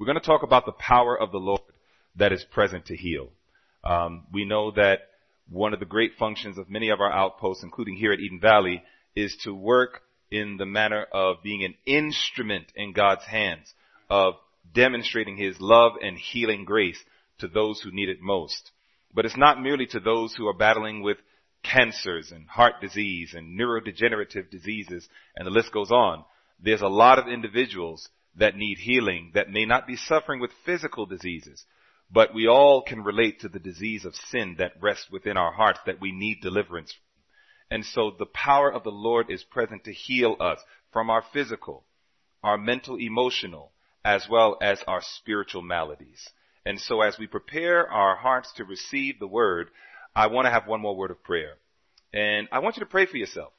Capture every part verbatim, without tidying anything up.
We're going to talk about the power of the Lord that is present to heal. Um, we know that one of the great functions of many of our outposts, including here at Eden Valley, is to work in the manner of being an instrument in God's hands, of demonstrating His love and healing grace to those who need it most. But it's not merely to those who are battling with cancers and heart disease and neurodegenerative diseases, and the list goes on. There's a lot of individuals that need healing that may not be suffering with physical diseases, but we all can relate to the disease of sin that rests within our hearts that we need deliverance from. And so the power of the Lord is present to heal us from our physical, our mental, emotional, as well as our spiritual maladies. And so as we prepare our hearts to receive the word, I want to have one more word of prayer. And I want you to pray for yourself.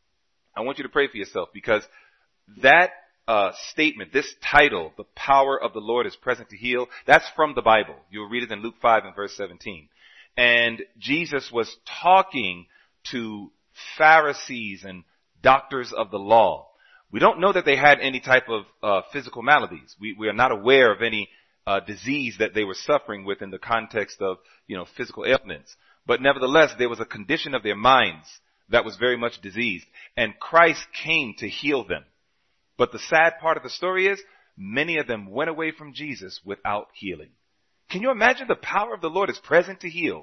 I want you to pray for yourself because that uh, statement, this title, the power of the Lord is present to heal, that's from the Bible. You'll read it in Luke five and verse seventeen. And Jesus was talking to Pharisees and doctors of the law. We don't know that they had any type of uh, physical maladies. We, we are not aware of any uh, disease that they were suffering with in the context of, you know, physical ailments. But nevertheless, there was a condition of their minds that was very much diseased, and Christ came to heal them. But the sad part of the story is many of them went away from Jesus without healing. Can you imagine the power of the Lord is present to heal,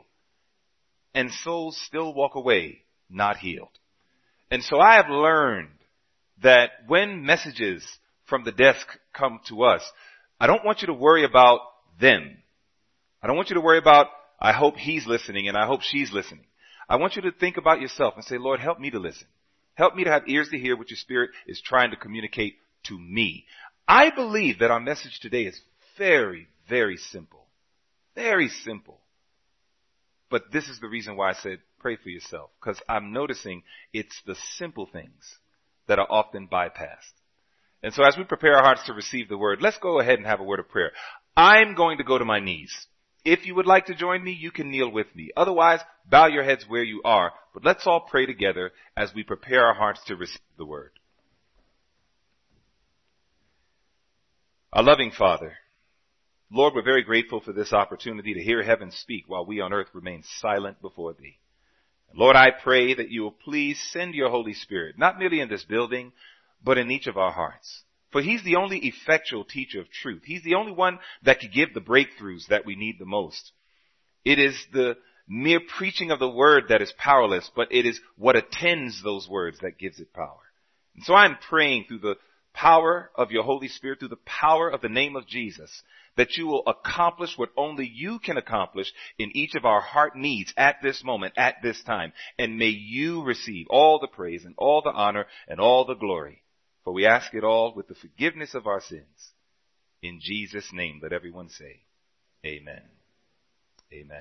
and souls still walk away not healed? And so I have learned that when messages from the desk come to us, I don't want you to worry about them. I don't want you to worry about, I hope he's listening and I hope she's listening. I want you to think about yourself and say, Lord, help me to listen. Help me to have ears to hear what your Spirit is trying to communicate to me. I believe that our message today is very, very simple. Very simple. But this is the reason why I said pray for yourself, because I'm noticing it's the simple things that are often bypassed. And so as we prepare our hearts to receive the word, let's go ahead and have a word of prayer. I'm going to go to my knees. If you would like to join me, you can kneel with me. Otherwise, bow your heads where you are. But let's all pray together as we prepare our hearts to receive the word. Our loving Father, Lord, we're very grateful for this opportunity to hear heaven speak while we on earth remain silent before Thee. Lord, I pray that You will please send Your Holy Spirit, not merely in this building, but in each of our hearts. For He's the only effectual teacher of truth. He's the only one that can give the breakthroughs that we need the most. It is the mere preaching of the word that is powerless, but it is what attends those words that gives it power. And so I'm praying through the power of Your Holy Spirit, through the power of the name of Jesus, that You will accomplish what only You can accomplish in each of our heart needs at this moment, at this time. And may You receive all the praise and all the honor and all the glory. For we ask it all with the forgiveness of our sins. In Jesus' name, let everyone say, amen. Amen.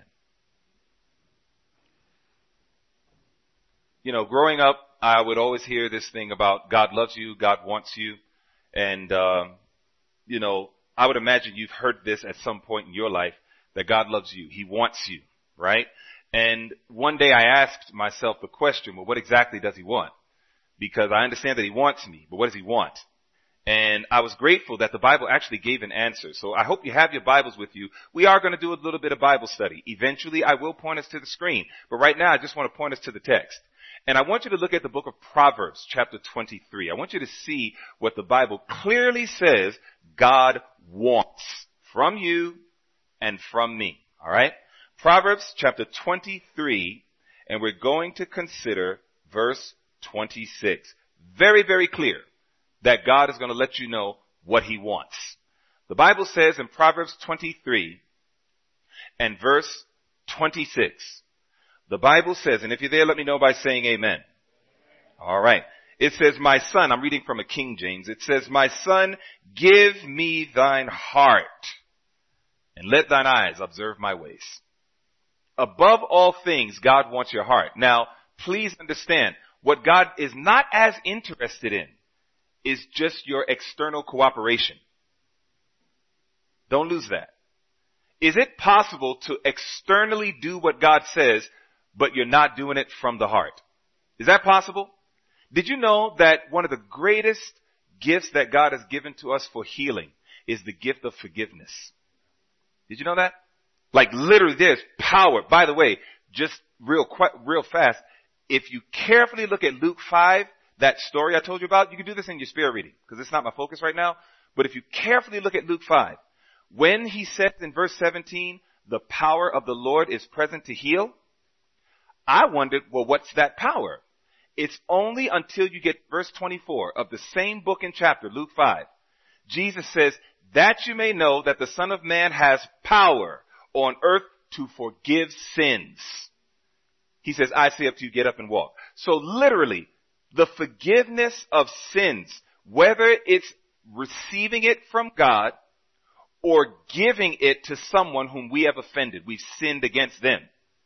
You know, growing up, I would always hear this thing about God loves you, God wants you. And, um, you know, I would imagine you've heard this at some point in your life, that God loves you. He wants you, right? And one day I asked myself the question, well, what exactly does He want? Because I understand that He wants me, but what does He want? And I was grateful that the Bible actually gave an answer. So I hope you have your Bibles with you. We are going to do a little bit of Bible study. Eventually I will point us to the screen. But right now I just want to point us to the text. And I want you to look at the book of Proverbs, chapter twenty-three. I want you to see what the Bible clearly says God wants from you and from me. All right? Proverbs, chapter twenty-three, and we're going to consider verse twenty-six. Very, very clear that God is going to let you know what He wants. The Bible says in Proverbs twenty-three and verse twenty-six, the Bible says, and if you're there, let me know by saying amen. All right. It says, my son, I'm reading from a King James. It says, my son, give me thine heart and let thine eyes observe my ways. Above all things, God wants your heart. Now, please understand, what God is not as interested in is just your external cooperation. Don't lose that. Is it possible to externally do what God says, but you're not doing it from the heart? Is that possible? Did you know that one of the greatest gifts that God has given to us for healing is the gift of forgiveness. Did you know that? Like literally there's power. By the way, just real quick, real fast, if you carefully look at Luke five, that story I told you about, you can do this in your spirit reading because it's not my focus right now. But if you carefully look at Luke five, when he says in verse seventeen, the power of the Lord is present to heal, I wondered, well, what's that power? It's only until you get verse twenty-four of the same book and chapter, Luke five. Jesus says, that you may know that the Son of Man has power on earth to forgive sins. He says, I say up to you, get up and walk. So literally, the forgiveness of sins, whether it's receiving it from God or giving it to someone whom we have offended, we've sinned against them,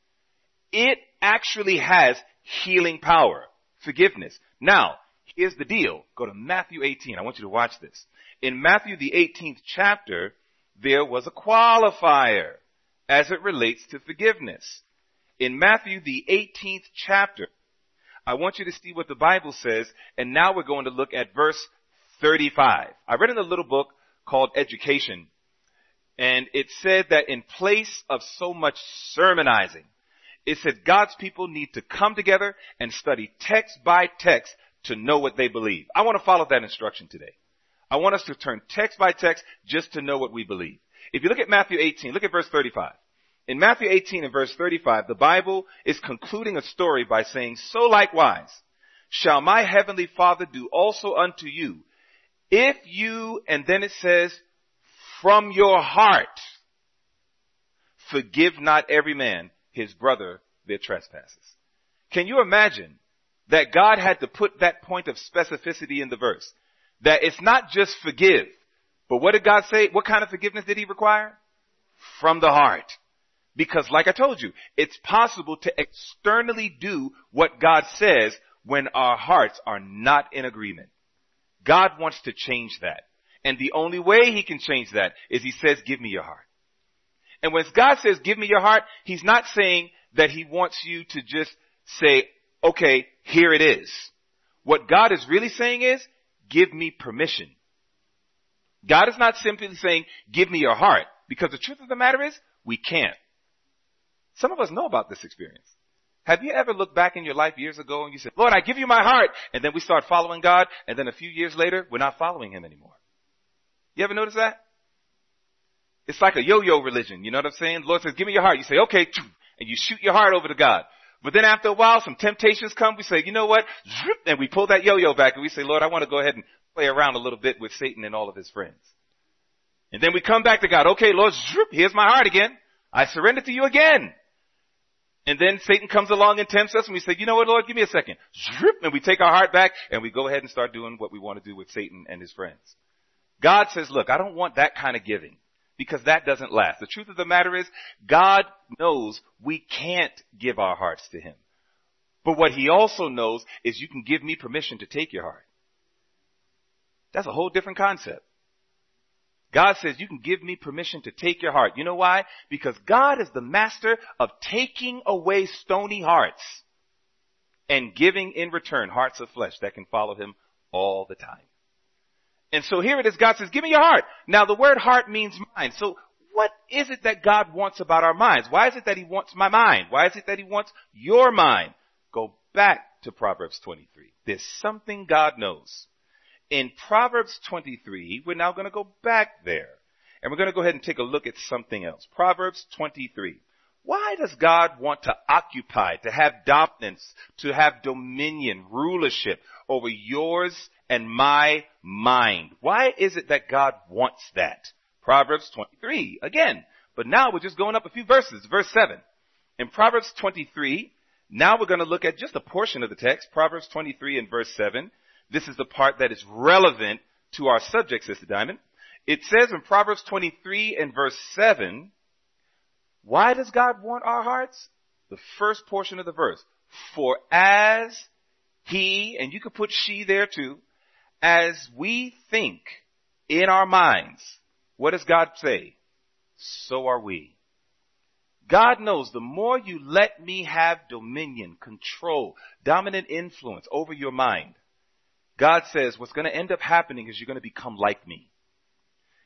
it actually has healing power, forgiveness. Now, here's the deal. Go to Matthew eighteen. I want you to watch this. In Matthew, the eighteenth chapter, there was a qualifier as it relates to forgiveness. In Matthew, the eighteenth chapter, I want you to see what the Bible says, and now we're going to look at verse thirty-five. I read in a little book called Education, and it said that in place of so much sermonizing, it said God's people need to come together and study text by text to know what they believe. I want to follow that instruction today. I want us to turn text by text just to know what we believe. If you look at Matthew eighteen, look at verse thirty-five. In Matthew eighteen and verse thirty-five, the Bible is concluding a story by saying, so likewise shall my heavenly Father do also unto you, if you, and then it says, from your heart, forgive not every man his brother their trespasses. Can you imagine that God had to put that point of specificity in the verse? That it's not just forgive, but what did God say? What kind of forgiveness did he require? From the heart. Because like I told you, it's possible to externally do what God says when our hearts are not in agreement. God wants to change that. And the only way he can change that is he says, give me your heart. And when God says, give me your heart, he's not saying that he wants you to just say, okay, here it is. What God is really saying is, give me permission. God is not simply saying, give me your heart. Because the truth of the matter is, we can't. Some of us know about this experience. Have you ever looked back in your life years ago and you said, Lord, I give you my heart. And then we start following God. And then a few years later, we're not following him anymore. You ever notice that? It's like a yo-yo religion. You know what I'm saying? The Lord says, give me your heart. You say, okay. And you shoot your heart over to God. But then after a while, some temptations come. We say, you know what? And we pull that yo-yo back and we say, Lord, I want to go ahead and play around a little bit with Satan and all of his friends. And then we come back to God. Okay, Lord, here's my heart again. I surrender to you again. And then Satan comes along and tempts us and we say, you know what, Lord, give me a second. And we take our heart back and we go ahead and start doing what we want to do with Satan and his friends. God says, look, I don't want that kind of giving because that doesn't last. The truth of the matter is God knows we can't give our hearts to him. But what he also knows is you can give me permission to take your heart. That's a whole different concept. God says you can give me permission to take your heart. You know why? Because God is the master of taking away stony hearts and giving in return hearts of flesh that can follow him all the time. And so here it is. God says, give me your heart. Now the word heart means mind. So what is it that God wants about our minds? Why is it that he wants my mind? Why is it that he wants your mind? Go back to Proverbs twenty-three. There's something God knows. In Proverbs twenty-three, we're now going to go back there. And we're going to go ahead and take a look at something else. Proverbs twenty-three. Why does God want to occupy, to have dominance, to have dominion, rulership over yours and my mind? Why is it that God wants that? Proverbs twenty-three, again. But now we're just going up a few verses. Verse seven. In Proverbs twenty-three, now we're going to look at just a portion of the text. Proverbs twenty-three and verse seven. This is the part that is relevant to our subject, Sister Diamond. It says in Proverbs twenty-three and verse seven, why does God want our hearts? The first portion of the verse. For as he, and you could put she there too, as we think in our minds, what does God say? So are we. God knows the more you let me have dominion, control, dominant influence over your mind, God says what's going to end up happening is you're going to become like me.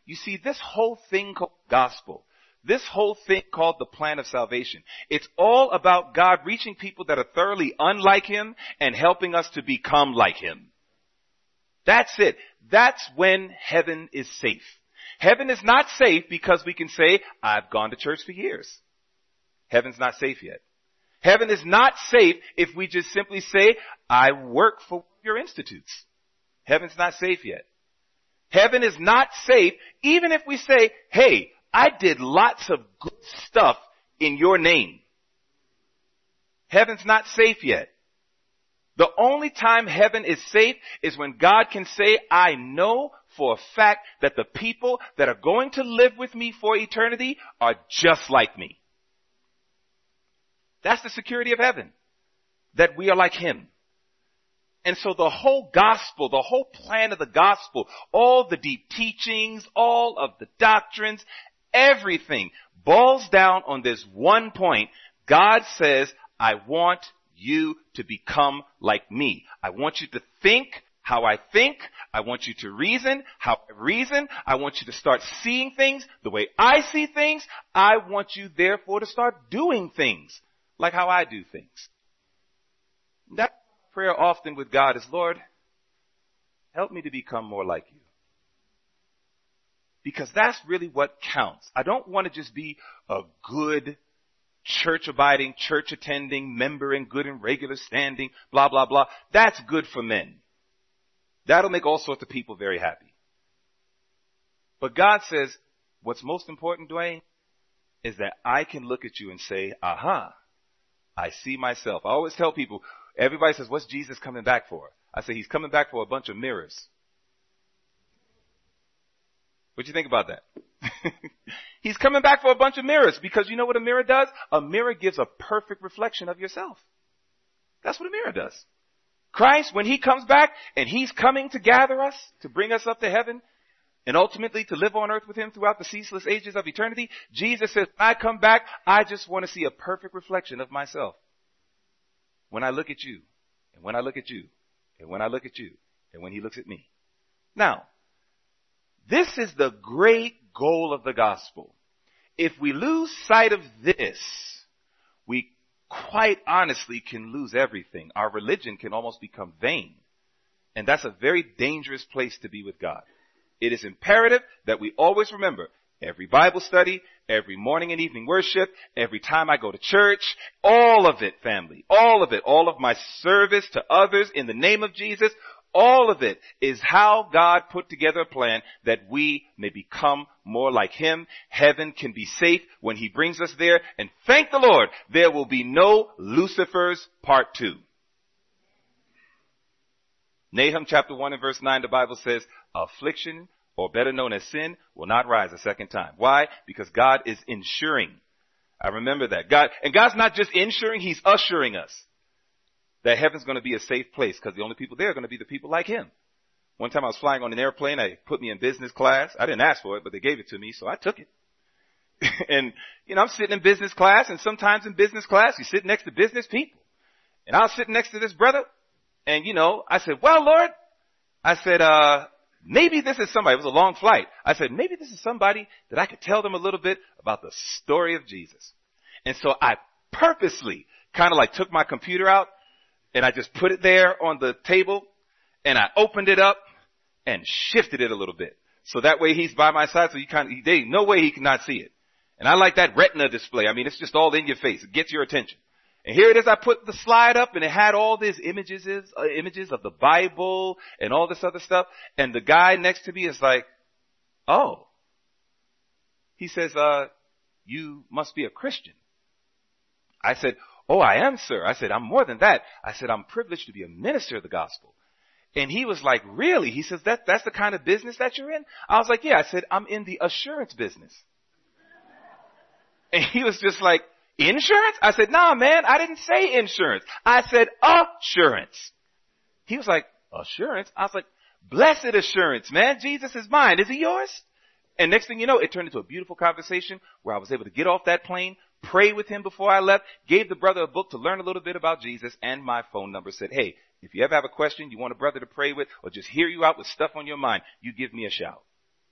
You see, this whole thing called gospel, this whole thing called the plan of salvation, it's all about God reaching people that are thoroughly unlike him and helping us to become like him. That's it. That's when heaven is safe. Heaven is not safe because we can say, I've gone to church for years. Heaven's not safe yet. Heaven is not safe if we just simply say, I work for your institutes. Heaven's not safe yet. Heaven is not safe even if we say, hey, I did lots of good stuff in your name. Heaven's not safe yet. The only time heaven is safe is when God can say, I know for a fact that the people that are going to live with me for eternity are just like me. That's the security of heaven, that we are like him. And so the whole gospel, the whole plan of the gospel, all the deep teachings, all of the doctrines, everything boils down on this one point. God says, I want you to become like me. I want you to think how I think. I want you to reason how I reason. I want you to start seeing things the way I see things. I want you, therefore, to start doing things like how I do things. That prayer often with God is, Lord, help me to become more like you. Because that's really what counts. I don't want to just be a good church-abiding, church-attending member in good and regular standing, blah, blah, blah. That's good for men. That'll make all sorts of people very happy. But God says, what's most important, Dwayne, is that I can look at you and say, aha, I see myself. I always tell people, everybody says, what's Jesus coming back for? I say, he's coming back for a bunch of mirrors. What do you think about that? He's coming back for a bunch of mirrors because you know what a mirror does? A mirror gives a perfect reflection of yourself. That's what a mirror does. Christ, when he comes back and he's coming to gather us, to bring us up to heaven, and ultimately to live on earth with him throughout the ceaseless ages of eternity, Jesus says, when I come back, I just want to see a perfect reflection of myself. When I look at you, and when I look at you, and when I look at you, and when he looks at me. Now, this is the great goal of the gospel. If we lose sight of this, we quite honestly can lose everything. Our religion can almost become vain. And that's a very dangerous place to be with God. It is imperative that we always remember every Bible study, every morning and evening worship, every time I go to church, all of it, family, all of it, all of my service to others in the name of Jesus, all of it is how God put together a plan that we may become more like him. Heaven can be safe when he brings us there. And thank the Lord, there will be no Lucifer's part two. Nahum chapter one and verse nine, the Bible says, affliction, or better known as sin, will not rise a second time. Why? Because God is ensuring. I remember that. God, and God's not just ensuring, he's assuring us that heaven's going to be a safe place because the only people there are going to be the people like him. One time I was flying on an airplane. They put me in business class. I didn't ask for it, but they gave it to me, so I took it. And, you know, I'm sitting in business class, and sometimes in business class, you sit next to business people. And I was sitting next to this brother, and, you know, I said, well, Lord, I said, uh, maybe this is somebody. It was a long flight. I said, maybe this is somebody that I could tell them a little bit about the story of Jesus. And so I purposely kind of like took my computer out, and I just put it there on the table, and I opened it up and shifted it a little bit. So that way he's by my side, so you kind of, there's no way he cannot see it. And I like that retina display. I mean, it's just all in your face. It gets your attention. And here it is. I put the slide up, and it had all these images, uh, images of the Bible and all this other stuff. And the guy next to me is like, oh. He says, uh, you must be a Christian. I said, oh, I am, sir. I said, I'm more than that. I said, I'm privileged to be a minister of the gospel. And he was like, really? He says, that, that's the kind of business that you're in? I was like, yeah. I said, I'm in the assurance business. And he was just like, insurance? I said, nah, man, I didn't say insurance. I said assurance. He was like, assurance? I was like, blessed assurance, man. Jesus is mine. Is he yours? And next thing you know, it turned into a beautiful conversation where I was able to get off that plane, pray with him before I left, gave the brother a book to learn a little bit about Jesus, and my phone number. Said, hey, if you ever have a question, you want a brother to pray with, or just hear you out with stuff on your mind, you give me a shout.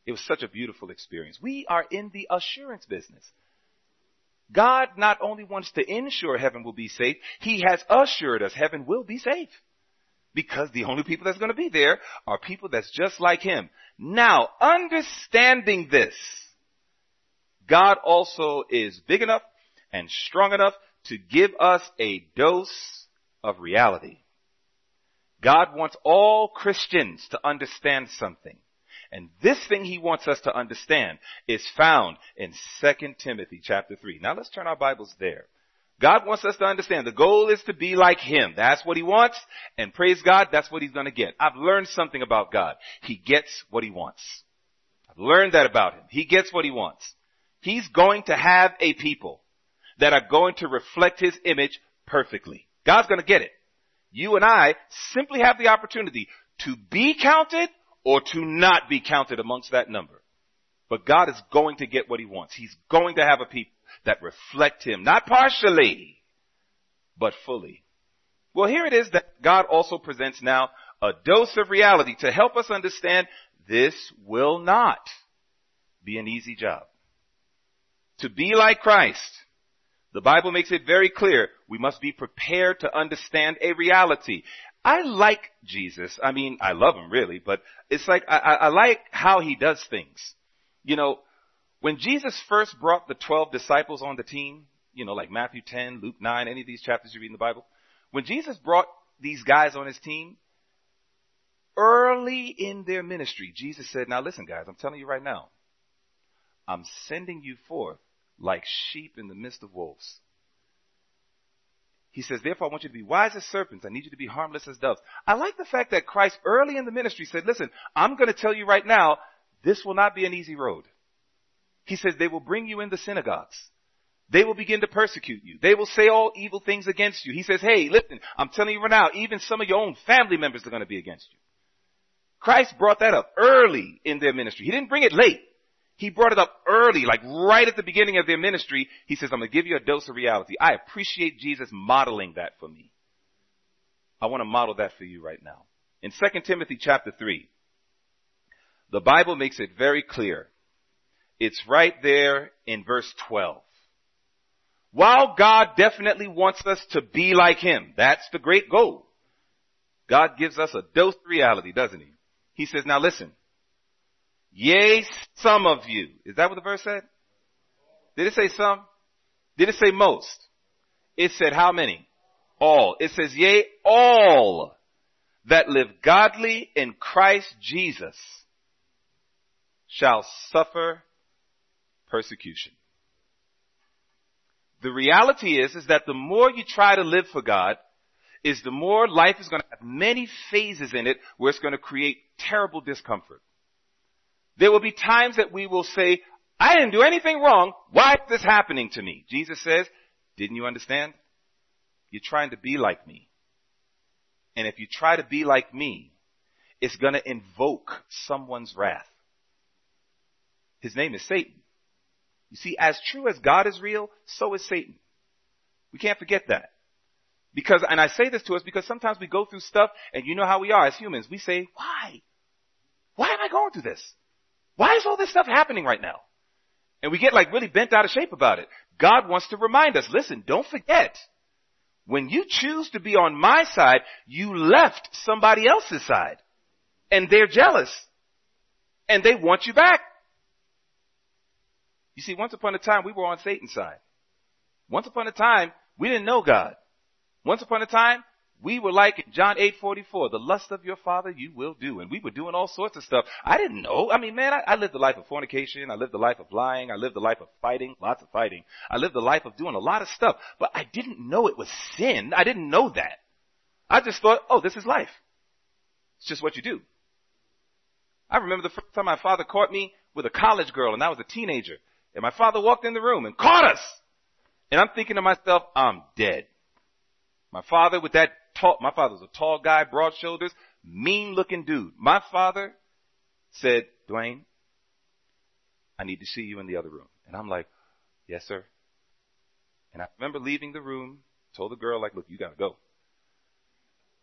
It was such a beautiful experience. We are in the assurance business. God not only wants to ensure heaven will be safe, he has assured us heaven will be safe. Because the only people that's going to be there are people that's just like him. Now, understanding this, God also is big enough and strong enough to give us a dose of reality. God wants all Christians to understand something. And this thing he wants us to understand is found in Second Timothy chapter three. Now let's turn our Bibles there. God wants us to understand the goal is to be like him. That's what he wants. And praise God, that's what he's going to get. I've learned something about God. He gets what he wants. I've learned that about him. He gets what he wants. He's going to have a people that are going to reflect his image perfectly. God's going to get it. You and I simply have the opportunity to be counted or to not be counted amongst that number. But God is going to get what he wants. He's going to have a people that reflect him, not partially, but fully. Well, here it is that God also presents now a dose of reality to help us understand this will not be an easy job. To be like Christ, the Bible makes it very clear we must be prepared to understand a reality. I like Jesus. I mean, I love him really, but it's like, I, I like how he does things. You know, when Jesus first brought the twelve disciples on the team, you know, like Matthew ten, Luke nine, any of these chapters you read in the Bible, when Jesus brought these guys on his team, early in their ministry, Jesus said, now listen guys, I'm telling you right now, I'm sending you forth like sheep in the midst of wolves. He says, therefore, I want you to be wise as serpents. I need you to be harmless as doves. I like the fact that Christ early in the ministry said, listen, I'm going to tell you right now, this will not be an easy road. He says, they will bring you in the synagogues. They will begin to persecute you. They will say all evil things against you. He says, hey, listen, I'm telling you right now, even some of your own family members are going to be against you. Christ brought that up early in their ministry. He didn't bring it late. He brought it up early, like right at the beginning of their ministry. He says, I'm going to give you a dose of reality. I appreciate Jesus modeling that for me. I want to model that for you right now. In Second Timothy chapter three, the Bible makes it very clear. It's right there in verse twelve. While God definitely wants us to be like him, that's the great goal. God gives us a dose of reality, doesn't he? He says, now listen. Yea, some of you. Is that what the verse said? Did it say some? Did it say most? It said how many? All. It says, yea, all that live godly in Christ Jesus shall suffer persecution. The reality is, is that the more you try to live for God, is the more life is going to have many phases in it where it's going to create terrible discomfort. There will be times that we will say, I didn't do anything wrong. Why is this happening to me? Jesus says, didn't you understand? You're trying to be like me. And if you try to be like me, it's going to invoke someone's wrath. His name is Satan. You see, as true as God is real, so is Satan. We can't forget that. Because, and I say this to us because sometimes we go through stuff and you know how we are as humans. We say, why? Why am I going through this? Why is all this stuff happening right now? And we get like really bent out of shape about it. God wants to remind us, listen, don't forget. When you choose to be on my side, you left somebody else's side. And they're jealous. And they want you back. You see, once upon a time, we were on Satan's side. Once upon a time, we didn't know God. Once upon a time, we were like in John eight forty-four, the lust of your father you will do. And we were doing all sorts of stuff. I didn't know. I mean, man, I, I lived the life of fornication. I lived the life of lying. I lived the life of fighting, lots of fighting. I lived the life of doing a lot of stuff. But I didn't know it was sin. I didn't know that. I just thought, oh, this is life. It's just what you do. I remember the first time my father caught me with a college girl, and I was a teenager. And my father walked in the room and caught us. And I'm thinking to myself, I'm dead. My father with that tall, my father was a tall guy, broad shoulders, mean looking dude. My father said, Dwayne, I need to see you in the other room. And I'm like, yes, sir. And I remember leaving the room, told the girl, like, look, you got to go.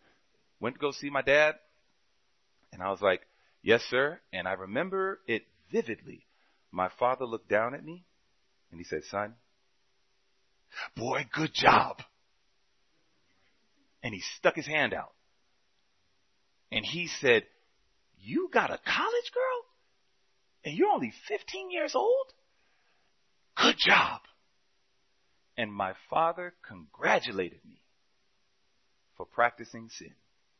Went to go see my dad. And I was like, yes, sir. And I remember it vividly. My father looked down at me and he said, son, boy, good job. And he stuck his hand out. And he said, you got a college girl? And you're only fifteen years old? Good job. And my father congratulated me for practicing sin.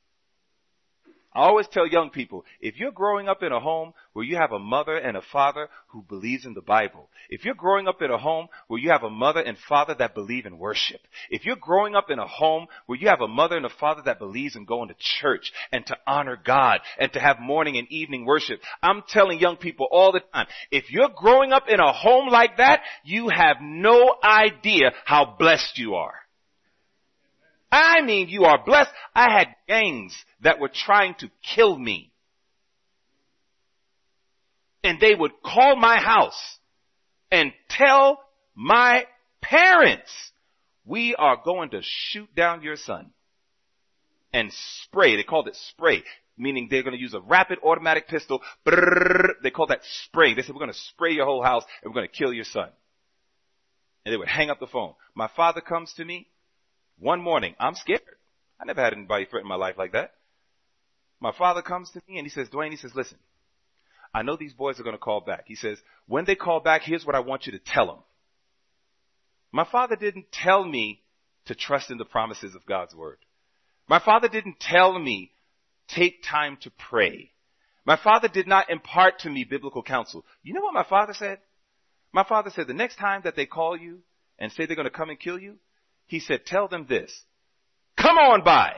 I always tell young people, if you're growing up in a home where you have a mother and a father who believes in the Bible, if you're growing up in a home where you have a mother and father that believe in worship, if you're growing up in a home where you have a mother and a father that believes in going to church and to honor God and to have morning and evening worship, I'm telling young people all the time, if you're growing up in a home like that, you have no idea how blessed you are. I mean, you are blessed. I had gangs that were trying to kill me. And they would call my house and tell my parents, we are going to shoot down your son. And spray. They called it spray, meaning they're going to use a rapid automatic pistol. They call that spraying. They said, we're going to spray your whole house and we're going to kill your son. And they would hang up the phone. My father comes to me. One morning, I'm scared. I never had anybody threaten my life like that. My father comes to me and he says, Dwayne, he says, listen, I know these boys are going to call back. He says, when they call back, here's what I want you to tell them. My father didn't tell me to trust in the promises of God's word. My father didn't tell me take time to pray. My father did not impart to me biblical counsel. You know what my father said? My father said, the next time that they call you and say they're going to come and kill you, he said, tell them this, come on by.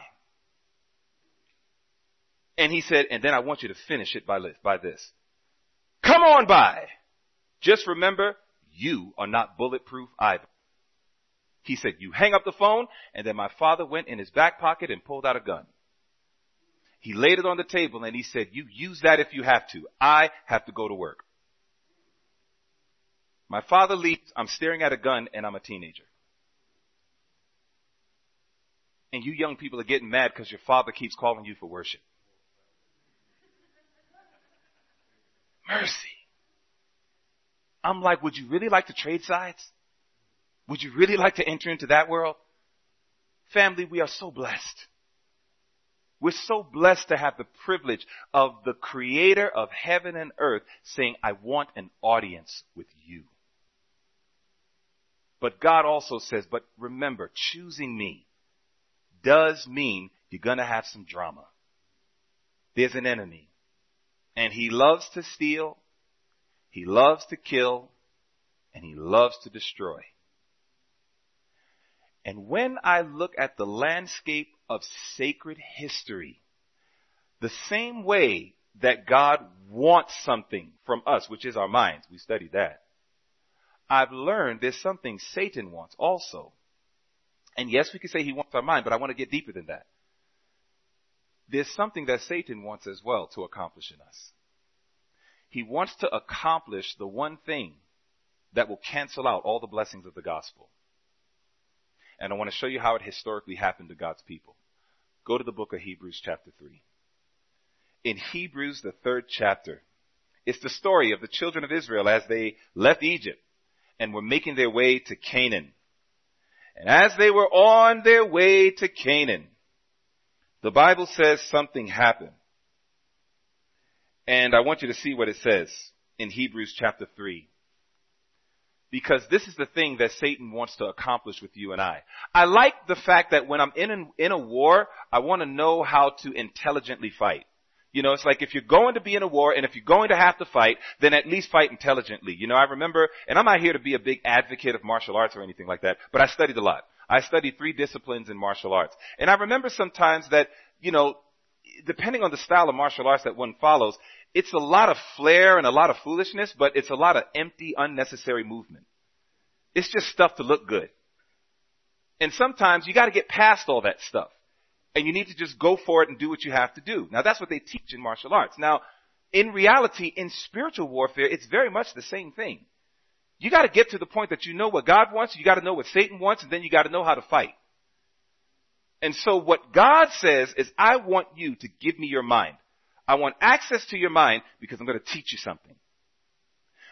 And he said, and then I want you to finish it by, by this. Come on by. Just remember, you are not bulletproof either. He said, you hang up the phone. And then my father went in his back pocket and pulled out a gun. He laid it on the table and he said, you use that if you have to. I have to go to work. My father leaves. I'm staring at a gun and I'm a teenager. And you young people are getting mad because your father keeps calling you for worship. Mercy. I'm like, would you really like to trade sides? Would you really like to enter into that world? Family, we are so blessed. We're so blessed to have the privilege of the creator of heaven and earth saying, I want an audience with you. But God also says, but remember, choosing me does mean you're going to have some drama. There's an enemy. And he loves to steal, he loves to kill, and he loves to destroy. And when I look at the landscape of sacred history, the same way that God wants something from us, which is our minds, we studied that, I've learned there's something Satan wants also. And yes, we can say he wants our mind, but I want to get deeper than that. There's something that Satan wants as well to accomplish in us. He wants to accomplish the one thing that will cancel out all the blessings of the gospel. And I want to show you how it historically happened to God's people. Go to the book of Hebrews chapter three. In Hebrews, the third chapter, it's the story of the children of Israel as they left Egypt and were making their way to Canaan. And as they were on their way to Canaan, the Bible says something happened. And I want you to see what it says in Hebrews chapter three. Because this is the thing that Satan wants to accomplish with you and I. I like the fact that when I'm in a, in a war, I want to know how to intelligently fight. You know, it's like if you're going to be in a war and if you're going to have to fight, then at least fight intelligently. You know, I remember, and I'm not here to be a big advocate of martial arts or anything like that, but I studied a lot. I studied three disciplines in martial arts. And I remember sometimes that, you know, depending on the style of martial arts that one follows, it's a lot of flair and a lot of foolishness, but it's a lot of empty, unnecessary movement. It's just stuff to look good. And sometimes you got to get past all that stuff. And you need to just go for it and do what you have to do. Now, that's what they teach in martial arts. Now, in reality, in spiritual warfare, it's very much the same thing. You got to get to the point that you know what God wants, you got to know what Satan wants, and then you got to know how to fight. And so what God says is, I want you to give me your mind. I want access to your mind because I'm going to teach you something.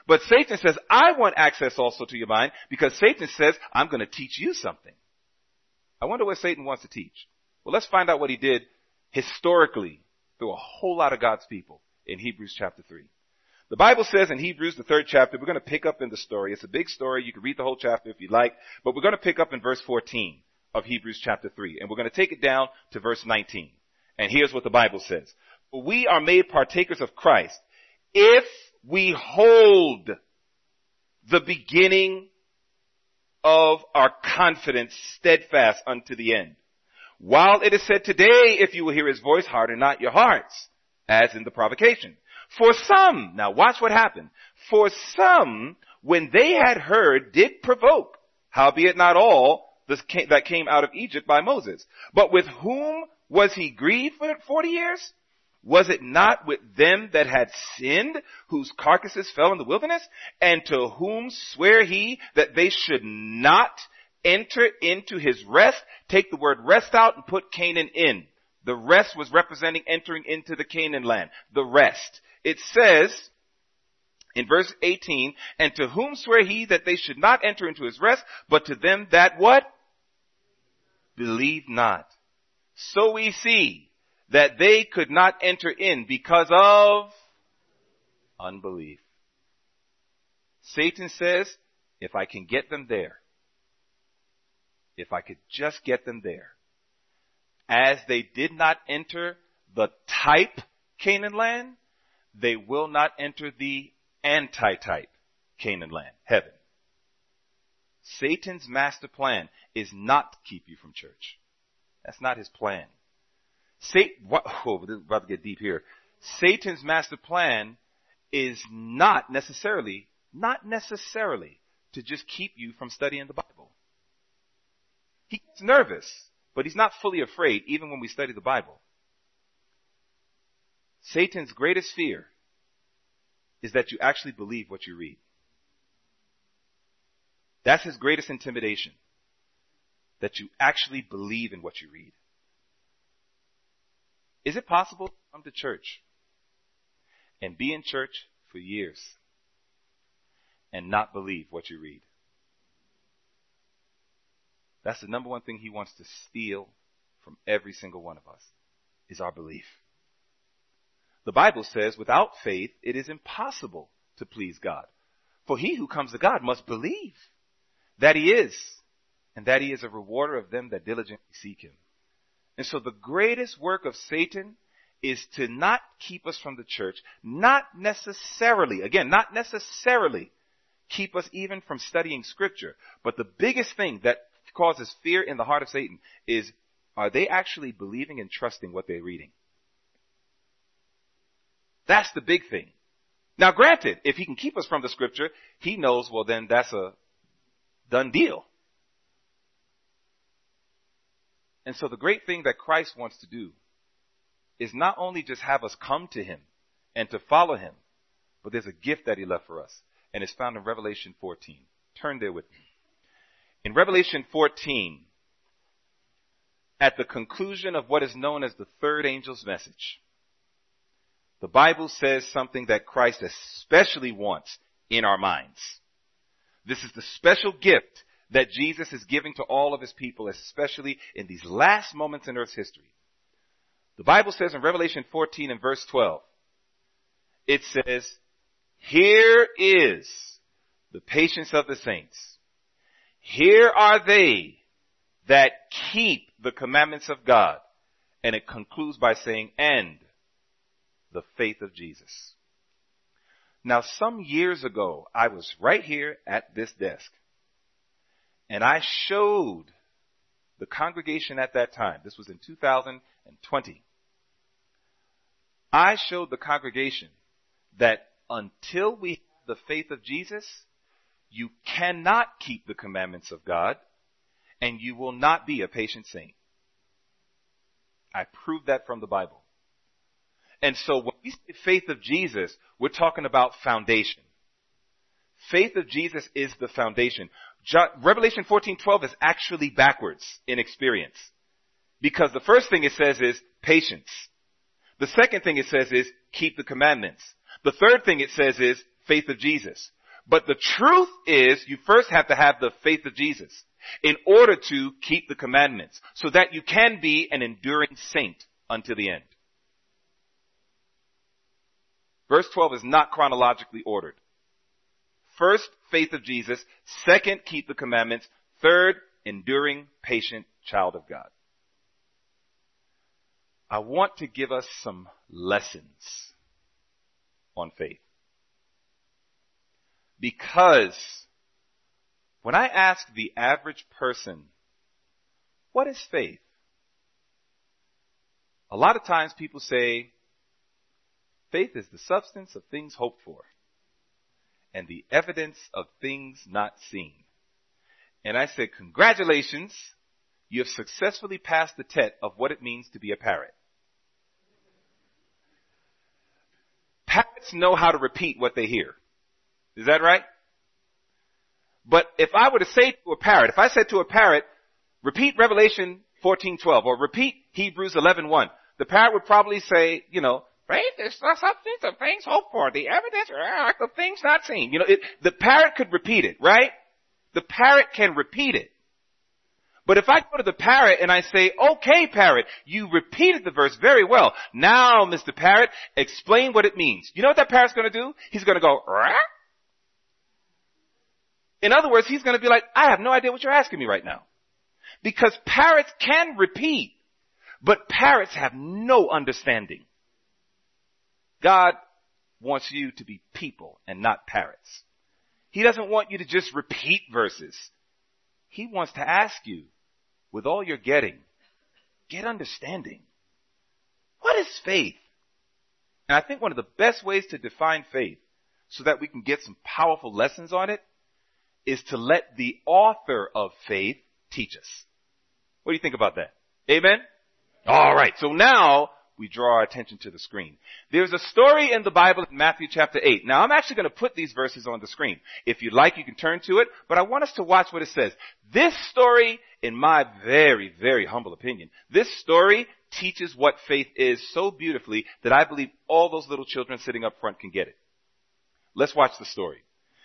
But Satan says, I want access also to your mind because Satan says, I'm going to teach you something. I wonder what Satan wants to teach. Well, let's find out what he did historically through a whole lot of God's people in Hebrews chapter three. The Bible says in Hebrews, the third chapter, we're going to pick up in the story. It's a big story. You can read the whole chapter if you like, but we're going to pick up in verse fourteen of Hebrews chapter three, and we're going to take it down to verse nineteen. And here's what the Bible says. For we are made partakers of Christ if we hold the beginning of our confidence steadfast unto the end. While it is said today, if you will hear his voice, harden not your hearts, as in the provocation. For some, now watch what happened. For some, when they had heard, did provoke, howbeit not all that came out of Egypt by Moses. But with whom was he grieved for forty years? Was it not with them that had sinned, whose carcasses fell in the wilderness? And to whom swear he that they should not enter into his rest? Take the word rest out and put Canaan in. The rest was representing entering into the Canaan land. The rest. It says in verse eighteen, and to whom swear he that they should not enter into his rest, but to them that what? Believe not. So we see that they could not enter in because of unbelief. Satan says, if I can get them there, if I could just get them there, as they did not enter the type Canaan land, they will not enter the anti-type Canaan land, heaven. Satan's master plan is not to keep you from church. That's not his plan. Satan, what, oh, this is about to get deep here. Satan's master plan is not necessarily, not necessarily to just keep you from studying the Bible. He gets nervous, but he's not fully afraid even when we study the Bible. Satan's greatest fear is that you actually believe what you read. That's his greatest intimidation. That you actually believe in what you read. Is it possible to come to church and be in church for years and not believe what you read? That's the number one thing he wants to steal from every single one of us, is our belief. The Bible says, without faith, it is impossible to please God. For he who comes to God must believe that he is, and that he is a rewarder of them that diligently seek him. And so the greatest work of Satan is to not keep us from the church, not necessarily, again, not necessarily keep us even from studying scripture. But the biggest thing that causes fear in the heart of Satan is, are they actually believing and trusting what they're reading? That's the big thing. Now granted, if he can keep us from the scripture, he knows, well then that's a done deal. And so the great thing that Christ wants to do is not only just have us come to him and to follow him, but there's a gift that he left for us. And it's found in Revelation fourteen. Turn there with me. In Revelation fourteen, at the conclusion of what is known as the third angel's message, the Bible says something that Christ especially wants in our minds. This is the special gift that Jesus is giving to all of his people, especially in these last moments in Earth's history. The Bible says in Revelation fourteen and verse twelve, it says, here is the patience of the saints. Here are they that keep the commandments of God. And it concludes by saying, and the faith of Jesus. Now, some years ago, I was right here at this desk. And I showed the congregation at that time, this was in two thousand twenty, I showed the congregation that until we have the faith of Jesus, you cannot keep the commandments of God, and you will not be a patient saint. I proved that from the Bible. And so when we say faith of Jesus, we're talking about foundation. Faith of Jesus is the foundation. John, Revelation fourteen twelve is actually backwards in experience. Because the first thing it says is patience. The second thing it says is keep the commandments. The third thing it says is faith of Jesus. But the truth is you first have to have the faith of Jesus in order to keep the commandments so that you can be an enduring saint unto the end. Verse twelve is not chronologically ordered. First, faith of Jesus. Second, keep the commandments. Third, enduring, patient child of God. I want to give us some lessons on faith. Because when I ask the average person, what is faith? A lot of times people say, faith is the substance of things hoped for and the evidence of things not seen. And I said, congratulations, you have successfully passed the test of what it means to be a parrot. Parrots know how to repeat what they hear. Is that right? But if I were to say to a parrot, if I said to a parrot, repeat Revelation fourteen twelve or repeat Hebrews eleven one, the parrot would probably say, you know, faith is the substance of things hoped for, the evidence of things not seen. You know, it, the parrot could repeat it, right? The parrot can repeat it. But if I go to the parrot and I say, okay, parrot, you repeated the verse very well. Now, Mister Parrot, explain what it means. You know what that parrot's going to do? He's going to go, rah? In other words, he's going to be like, I have no idea what you're asking me right now. Because parrots can repeat, but parrots have no understanding. God wants you to be people and not parrots. He doesn't want you to just repeat verses. He wants to ask you, with all you're getting, get understanding. What is faith? And I think one of the best ways to define faith so that we can get some powerful lessons on it is to let the author of faith teach us. What do you think about that? Amen? All right. So now we draw our attention to the screen. There's a story in the Bible in Matthew chapter eight. Now I'm actually going to put these verses on the screen. If you'd like, you can turn to it, but I want us to watch what it says. This story, in my very, very humble opinion, this story teaches what faith is so beautifully that I believe all those little children sitting up front can get it. Let's watch the story.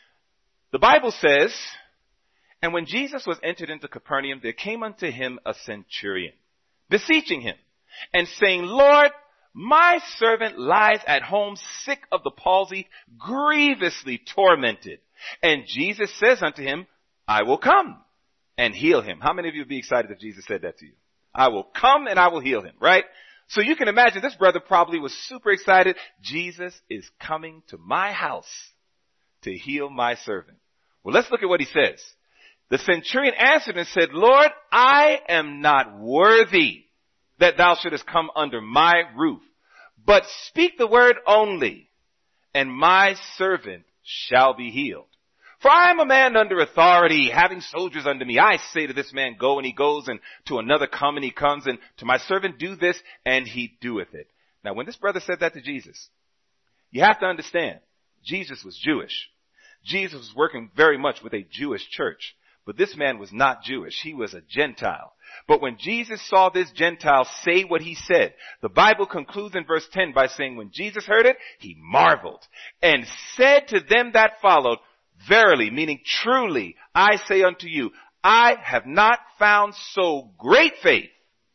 The Bible says, and when Jesus was entered into Capernaum, there came unto him a centurion, beseeching him, and saying, Lord, my servant lies at home sick of the palsy, grievously tormented. And Jesus says unto him, I will come and heal him. How many of you would be excited if Jesus said that to you? I will come and I will heal him, right? So you can imagine this brother probably was super excited. Jesus is coming to my house to heal my servant. Well, let's look at what he says. The centurion answered and said, Lord, I am not worthy that thou shouldest come under my roof, but speak the word only, and my servant shall be healed. For I am a man under authority, having soldiers under me. I say to this man, go, and he goes, and to another, come, and he comes, and to my servant, do this, and he doeth it. Now, when this brother said that to Jesus, you have to understand, Jesus was Jewish. Jesus was working very much with a Jewish church. But this man was not Jewish. He was a Gentile. But when Jesus saw this Gentile say what he said, the Bible concludes in verse ten by saying, when Jesus heard it, he marveled and said to them that followed, verily, meaning truly, I say unto you, I have not found so great faith.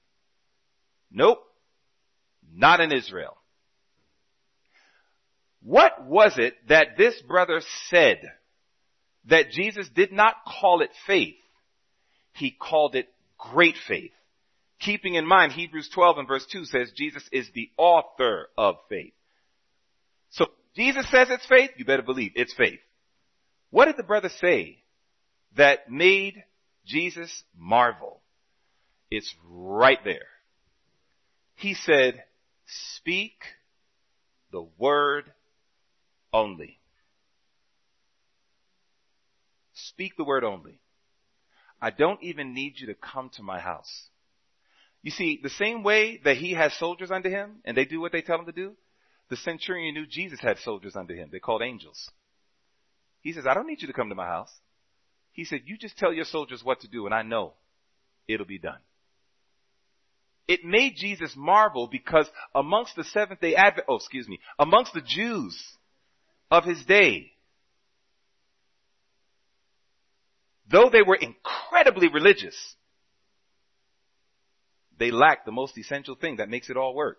Nope, not in Israel. What was it that this brother said that Jesus did not call it faith? He called it great faith. Keeping in mind, Hebrews twelve and verse two says Jesus is the author of faith. So Jesus says it's faith, you better believe it's faith. What did the brother say that made Jesus marvel? It's right there. He said, speak the word only. Speak the word only. I don't even need you to come to my house. You see, the same way that he has soldiers under him and they do what they tell him to do, the centurion knew Jesus had soldiers under him. They're called angels. He says, I don't need you to come to my house. He said, you just tell your soldiers what to do and I know it'll be done. It made Jesus marvel because amongst the Seventh-day Advent, oh, excuse me, amongst the Jews of his day, though they were incredibly religious, they lacked the most essential thing that makes it all work.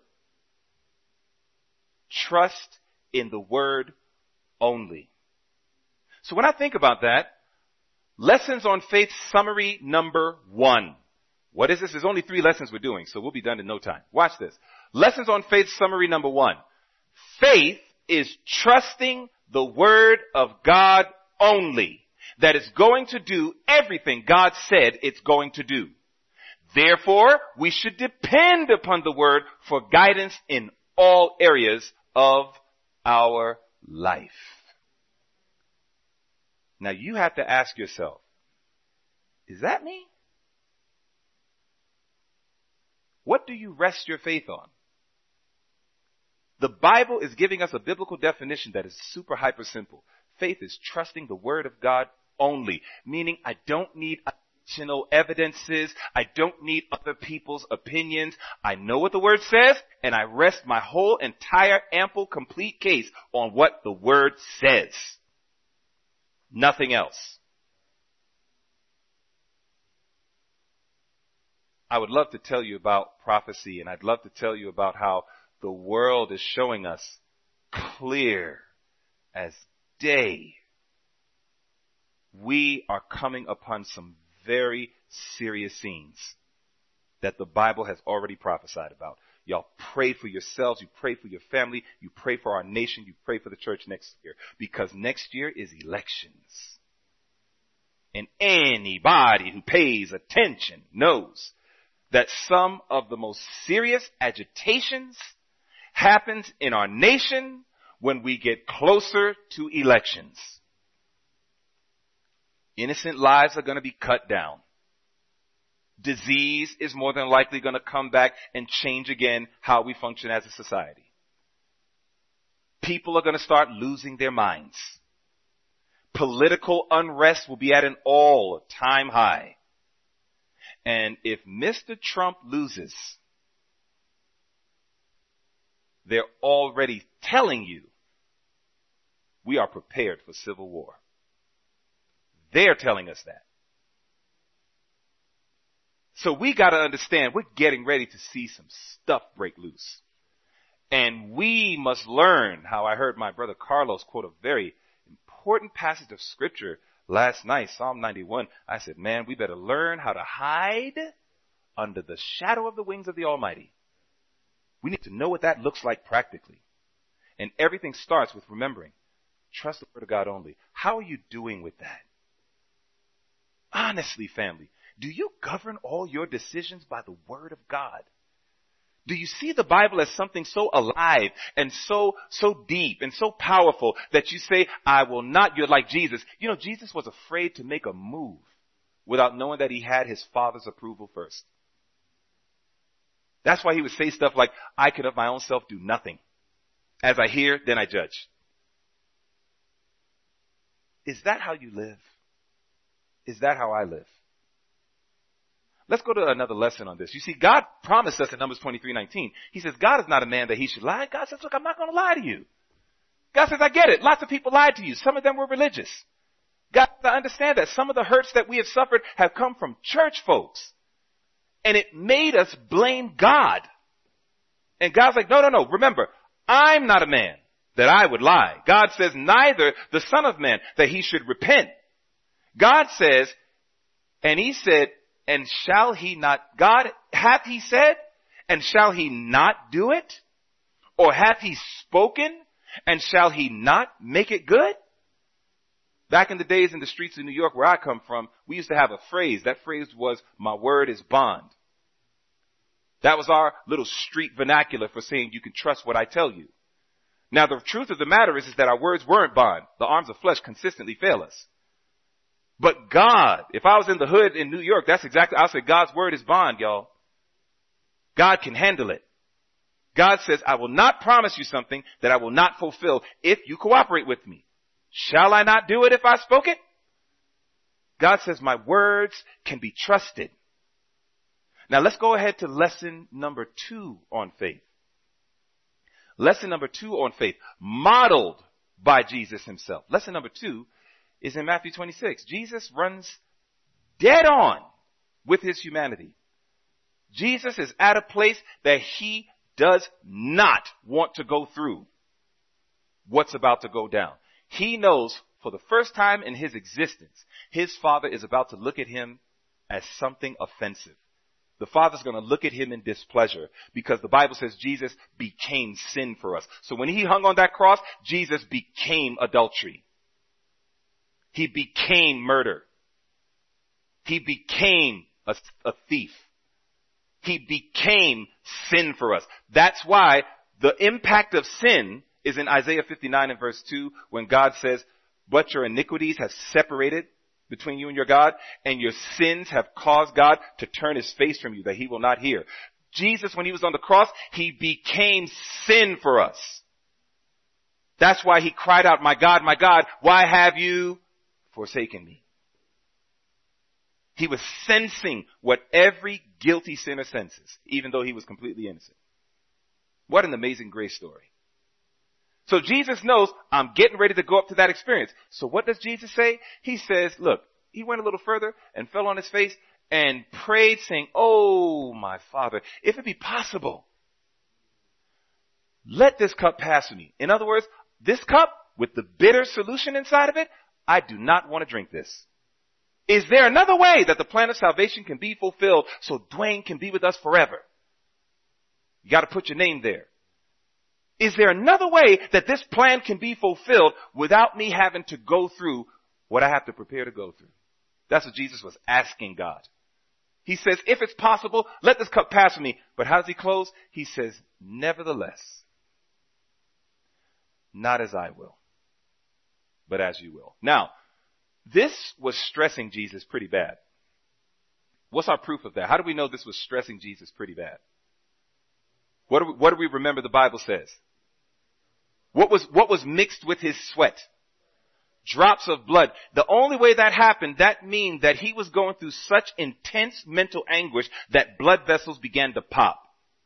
Trust in the word only. So when I think about that, lessons on faith summary number one. What is this? There's only three lessons we're doing, so we'll be done in no time. Watch this. Lessons on faith summary number one. Faith is trusting the word of God only, that is going to do everything God said it's going to do. Therefore, we should depend upon the word for guidance in all areas of our life. Now you have to ask yourself, is that me? What do you rest your faith on? The Bible is giving us a biblical definition that is super hyper simple. Faith is trusting the word of God only, meaning I don't need additional evidences. I don't need other people's opinions. I know what the word says, and I rest my whole entire ample complete case on what the word says. Nothing else. I would love to tell you about prophecy, and I'd love to tell you about how the world is showing us clear as day. We are coming upon some very serious scenes that the Bible has already prophesied about. Y'all pray for yourselves, you pray for your family, you pray for our nation, you pray for the church next year, because next year is elections. And anybody who pays attention knows that some of the most serious agitations happens in our nation when we get closer to elections. Innocent lives are going to be cut down. Disease is more than likely going to come back and change again how we function as a society. People are going to start losing their minds. Political unrest will be at an all-time high. And if Mister Trump loses, they're already telling you we are prepared for civil war. They're telling us that. So we got to understand we're getting ready to see some stuff break loose. And we must learn how I heard my brother Carlos quote a very important passage of scripture last night, Psalm ninety-one. I said, man, we better learn how to hide under the shadow of the wings of the Almighty. We need to know what that looks like practically. And everything starts with remembering, trust the word of God only. How are you doing with that? Honestly, family, do you govern all your decisions by the word of God? Do you see the Bible as something so alive and so, so deep and so powerful that you say, I will not, you're like Jesus. You know, Jesus was afraid to make a move without knowing that he had his Father's approval first. That's why he would say stuff like, I can of my own self do nothing. As I hear, then I judge. Is that how you live? Is that how I live? Let's go to another lesson on this. You see, God promised us in Numbers twenty-three nineteen. He says, God is not a man that he should lie. God says, look, I'm not going to lie to you. God says, I get it. Lots of people lied to you. Some of them were religious. God, I understand that. Some of the hurts that we have suffered have come from church folks. And it made us blame God. And God's like, no, no, no. Remember, I'm not a man that I would lie. God says, neither the Son of Man that he should repent. God says, and he said, and shall he not, God, hath he said, and shall he not do it? Or hath he spoken, and shall he not make it good? Back in the days in the streets of New York where I come from, we used to have a phrase. That phrase was, my word is bond. That was our little street vernacular for saying you can trust what I tell you. Now the truth of the matter is, is that our words weren't bond. The arms of flesh consistently fail us. But God, if I was in the hood in New York, that's exactly, I'll say God's word is bond, y'all. God can handle it. God says, I will not promise you something that I will not fulfill if you cooperate with me. Shall I not do it if I spoke it? God says my words can be trusted. Now let's go ahead to lesson number two on faith. Lesson number two on faith, modeled by Jesus himself. Lesson number two is in Matthew twenty-six. Jesus runs dead on with his humanity. Jesus is at a place that he does not want to go through what's about to go down. He knows for the first time in his existence, his Father is about to look at him as something offensive. The Father's going to look at him in displeasure because the Bible says Jesus became sin for us. So when he hung on that cross, Jesus became adultery. He became murder. He became a, a thief. He became sin for us. That's why the impact of sin is in Isaiah fifty-nine and verse two when God says, but your iniquities have separated between you and your God, and your sins have caused God to turn his face from you that he will not hear. Jesus, when he was on the cross, he became sin for us. That's why he cried out, my God, my God, why have you forsaken me? He was sensing what every guilty sinner senses, even though he was completely innocent. What an amazing grace story. So Jesus knows I'm getting ready to go up to that experience. So what does Jesus say? He says, look, he went a little further and fell on his face and prayed saying, oh, my Father, if it be possible, let this cup pass from me. In other words, this cup with the bitter solution inside of it, I do not want to drink this. Is there another way that the plan of salvation can be fulfilled so Dwayne can be with us forever? You got to put your name there. Is there another way that this plan can be fulfilled without me having to go through what I have to prepare to go through? That's what Jesus was asking God. He says, if it's possible, let this cup pass from me. But how does he close? He says, nevertheless, not as I will, but as you will. Now, this was stressing Jesus pretty bad. What's our proof of that? How do we know this was stressing Jesus pretty bad? What do we, what do we remember the Bible says? What was, what was mixed with his sweat? Drops of blood. The only way that happened, that means that he was going through such intense mental anguish that blood vessels began to pop.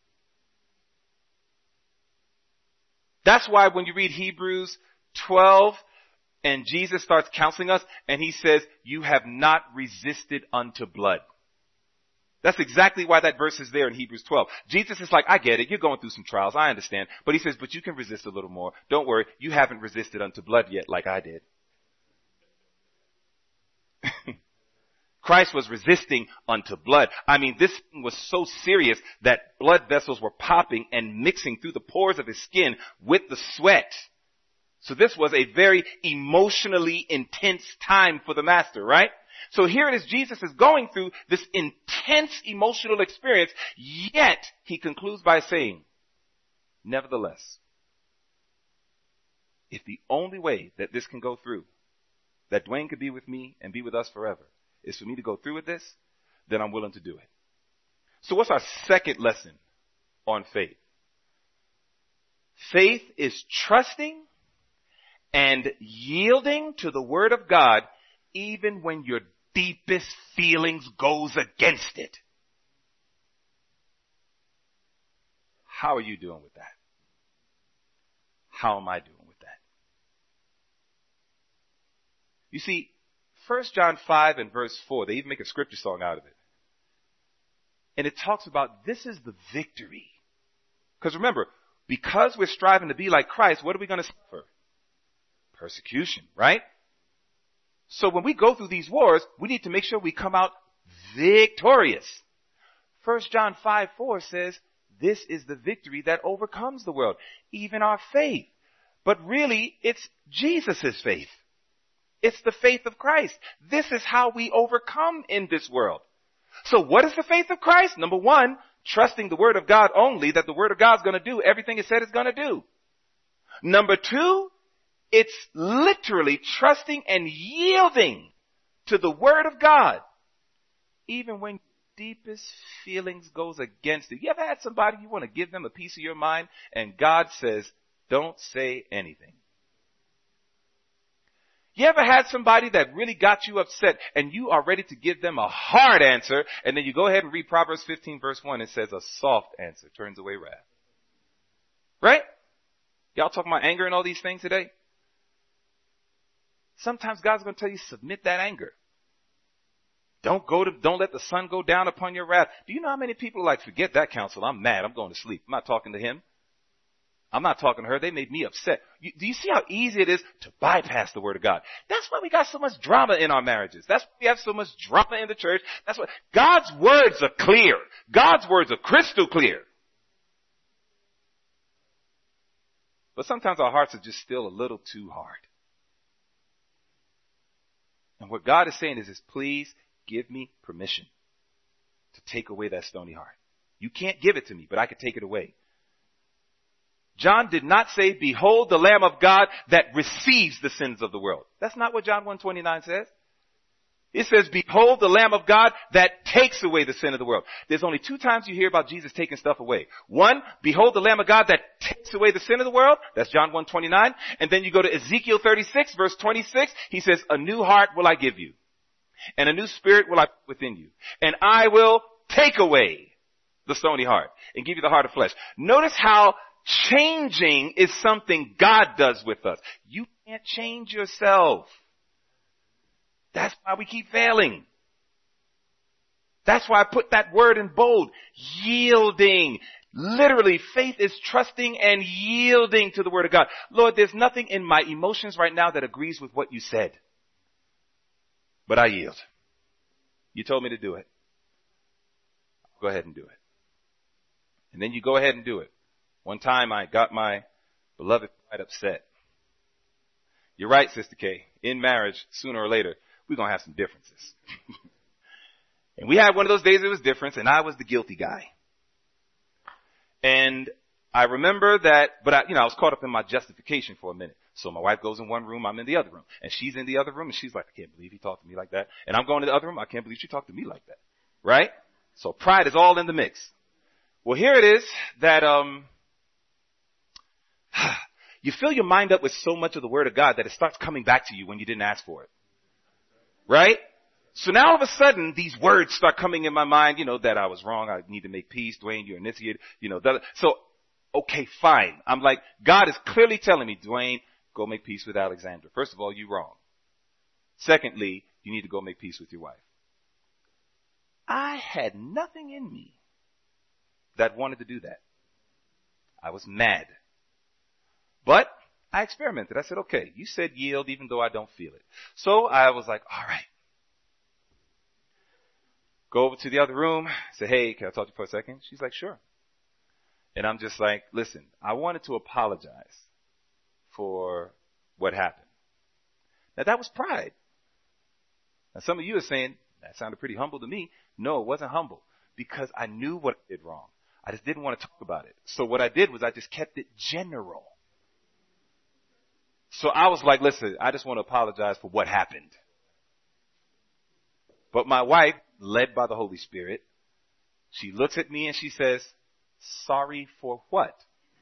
That's why when you read Hebrews twelve and Jesus starts counseling us and he says, you have not resisted unto blood. That's exactly why that verse is there in Hebrews twelve. Jesus is like, I get it. You're going through some trials. I understand. But he says, but you can resist a little more. Don't worry. You haven't resisted unto blood yet like I did. Christ was resisting unto blood. I mean, this was so serious that blood vessels were popping and mixing through the pores of his skin with the sweat. So this was a very emotionally intense time for the master, right? So here it is, Jesus is going through this intense emotional experience, yet he concludes by saying, nevertheless, if the only way that this can go through, that Dwayne could be with me and be with us forever, is for me to go through with this, then I'm willing to do it. So what's our second lesson on faith? Faith is trusting and yielding to the word of God even when your deepest feelings goes against it. How are you doing with that? How am I doing with that? You see, First John five and verse four, they even make a scripture song out of it. And it talks about this is the victory. Because remember, because we're striving to be like Christ, what are we going to suffer? Persecution, right? So when we go through these wars, we need to make sure we come out victorious. First John five four says, this is the victory that overcomes the world, even our faith. But really, it's Jesus' faith. It's the faith of Christ. This is how we overcome in this world. So what is the faith of Christ? Number one, trusting the word of God only, that the word of God is going to do everything it said it's going to do. Number two, it's literally trusting and yielding to the word of God, even when deepest feelings goes against it. You ever had somebody you want to give them a piece of your mind and God says, don't say anything? You ever had somebody that really got you upset and you are ready to give them a hard answer, and then you go ahead and read Proverbs fifteen verse one, it says a soft answer turns away wrath. Right? Y'all talking about anger and all these things today? Sometimes God's going to tell you, submit that anger. Don't go to, don't let the sun go down upon your wrath. Do you know how many people are like, forget that counsel. I'm mad. I'm going to sleep. I'm not talking to him. I'm not talking to her. They made me upset. You, do you see how easy it is to bypass the word of God? That's why we got so much drama in our marriages. That's why we have so much drama in the church. That's why God's words are clear. God's words are crystal clear. But sometimes our hearts are just still a little too hard. And what God is saying is, is please give me permission to take away that stony heart. You can't give it to me, but I can take it away. John did not say, behold the Lamb of God that receives the sins of the world. That's not what John one twenty-nine says. It says, behold the Lamb of God that takes away the sin of the world. There's only two times you hear about Jesus taking stuff away. One, behold the Lamb of God that takes away the sin of the world. That's John one twenty-nine. And then you go to Ezekiel thirty-six, verse twenty-six. He says, a new heart will I give you, and a new spirit will I put within you, and I will take away the stony heart and give you the heart of flesh. Notice how changing is something God does with us. You can't change yourself. That's why we keep failing. That's why I put that word in bold. Yielding. Literally, faith is trusting and yielding to the word of God. Lord, there's nothing in my emotions right now that agrees with what you said. But I yield. You told me to do it. Go ahead and do it. And then you go ahead and do it. One time I got my beloved quite upset. You're right, Sister K. In marriage, sooner or later, we're going to have some differences. And we had one of those days it was difference, and I was the guilty guy. And I remember that, but I, you know, I was caught up in my justification for a minute. So my wife goes in one room, I'm in the other room. And she's in the other room, and she's like, I can't believe he talked to me like that. And I'm going to the other room, I can't believe she talked to me like that. Right? So pride is all in the mix. Well, here it is that, um, you fill your mind up with so much of the word of God that it starts coming back to you when you didn't ask for it. Right? So now all of a sudden, these words start coming in my mind, you know, that I was wrong. I need to make peace. Dwayne, you're initiated. You know, that, so, okay, fine. I'm like, God is clearly telling me, Dwayne, go make peace with Alexandra. First of all, you're wrong. Secondly, you need to go make peace with your wife. I had nothing in me that wanted to do that. I was mad. But I experimented. I said, okay, you said yield even though I don't feel it. So I was like, all right. Go over to the other room. Say, hey, can I talk to you for a second? She's like, sure. And I'm just like, listen, I wanted to apologize for what happened. Now that was pride. Now some of you are saying, that sounded pretty humble to me. No, it wasn't humble because I knew what I did wrong. I just didn't want to talk about it. So what I did was I just kept it general. So I was like, listen, I just want to apologize for what happened. But my wife, led by the Holy Spirit, she looks at me and she says, sorry for what?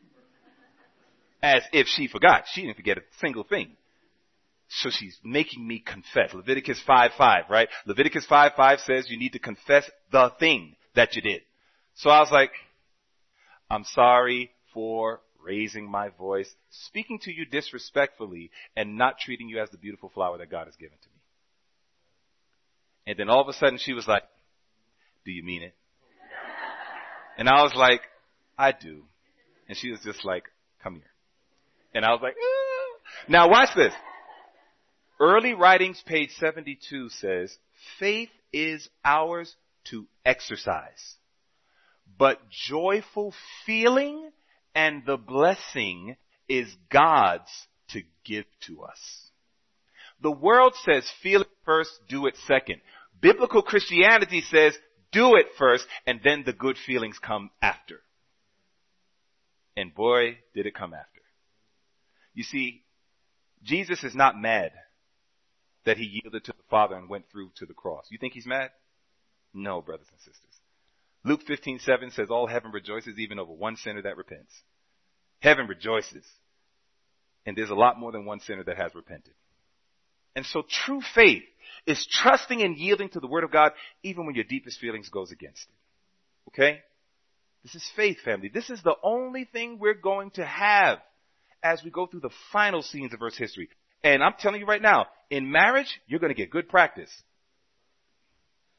As if she forgot. She didn't forget a single thing. So she's making me confess. Leviticus five five, right? Leviticus five five says you need to confess the thing that you did. So I was like, I'm sorry for raising my voice, speaking to you disrespectfully, and not treating you as the beautiful flower that God has given to me. And then all of a sudden she was like, do you mean it? And I was like, I do. And she was just like, come here. And I was like, ah. Now watch this. Early Writings, page seventy-two says, faith is ours to exercise, but joyful feeling and the blessing is God's to give to us. The world says feel it first, do it second. Biblical Christianity says do it first and then the good feelings come after. And boy, did it come after. You see, Jesus is not mad that he yielded to the Father and went through to the cross. You think he's mad? No, brothers and sisters. Luke fifteen seven says all heaven rejoices even over one sinner that repents. Heaven rejoices. And there's a lot more than one sinner that has repented. And so true faith is trusting and yielding to the word of God even when your deepest feelings goes against it. Okay? This is faith, family. This is the only thing we're going to have as we go through the final scenes of Earth's history. And I'm telling you right now, in marriage, you're going to get good practice.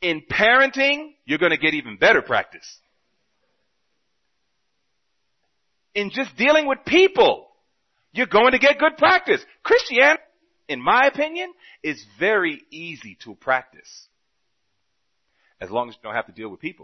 In parenting, you're going to get even better practice. In just dealing with people, you're going to get good practice. Christianity, in my opinion, is very easy to practice. As long as you don't have to deal with people.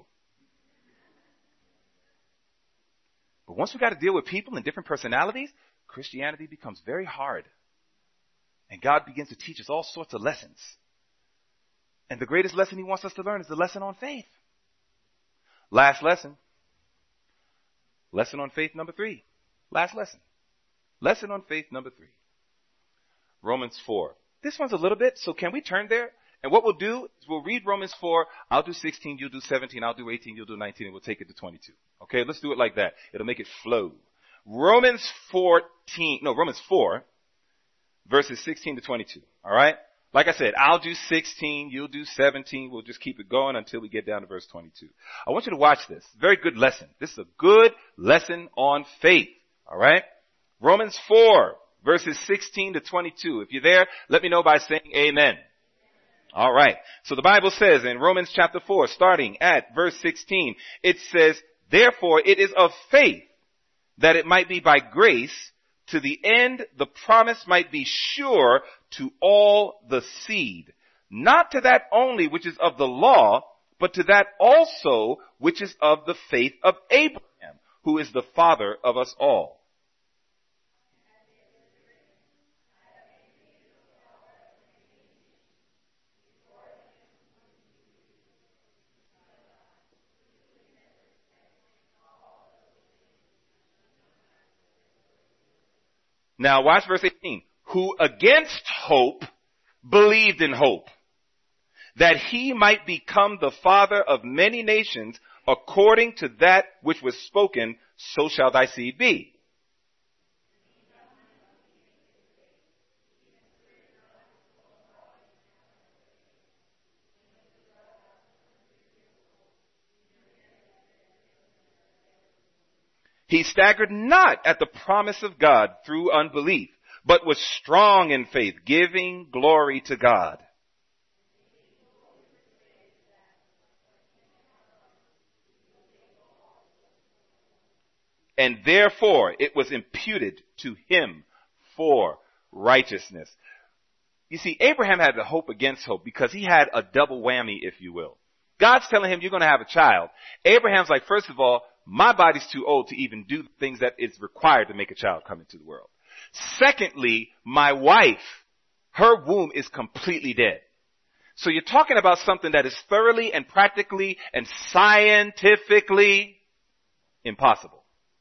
But once we got to deal with people and different personalities, Christianity becomes very hard. And God begins to teach us all sorts of lessons. And the greatest lesson he wants us to learn is the lesson on faith. Last lesson. Lesson on faith number three. Last lesson. Lesson on faith number three. Romans four. This one's a little bit, so can we turn there? And what we'll do is we'll read Romans four. I'll do sixteen, you'll do seventeen, I'll do eighteen, you'll do nineteen, and we'll take it to twenty-two. Okay, let's do it like that. It'll make it flow. Romans fourteen, no, Romans four, verses sixteen to twenty-two. All right? Like I said, I'll do sixteen, you'll do seventeen, we'll just keep it going until we get down to verse twenty-two. I want you to watch this. Very good lesson. This is a good lesson on faith. All right? Romans four, verses sixteen to twenty-two. If you're there, let me know by saying amen. All right. So the Bible says in Romans chapter four, starting at verse sixteen, it says, therefore it is of faith that it might be by grace, to the end the promise might be sure to all the seed, not to that only which is of the law, but to that also which is of the faith of Abraham, who is the father of us all. Now watch verse eighteen. Who against hope believed in hope, that he might become the father of many nations, according to that which was spoken, so shall thy seed be. He staggered not at the promise of God through unbelief, but was strong in faith, giving glory to God. And therefore it was imputed to him for righteousness. You see, Abraham had the hope against hope because he had a double whammy, if you will. God's telling him you're going to have a child. Abraham's like, first of all, my body's too old to even do the things that is required to make a child come into the world. Secondly, my wife, her womb is completely dead. So you're talking about something that is thoroughly and practically and scientifically impossible.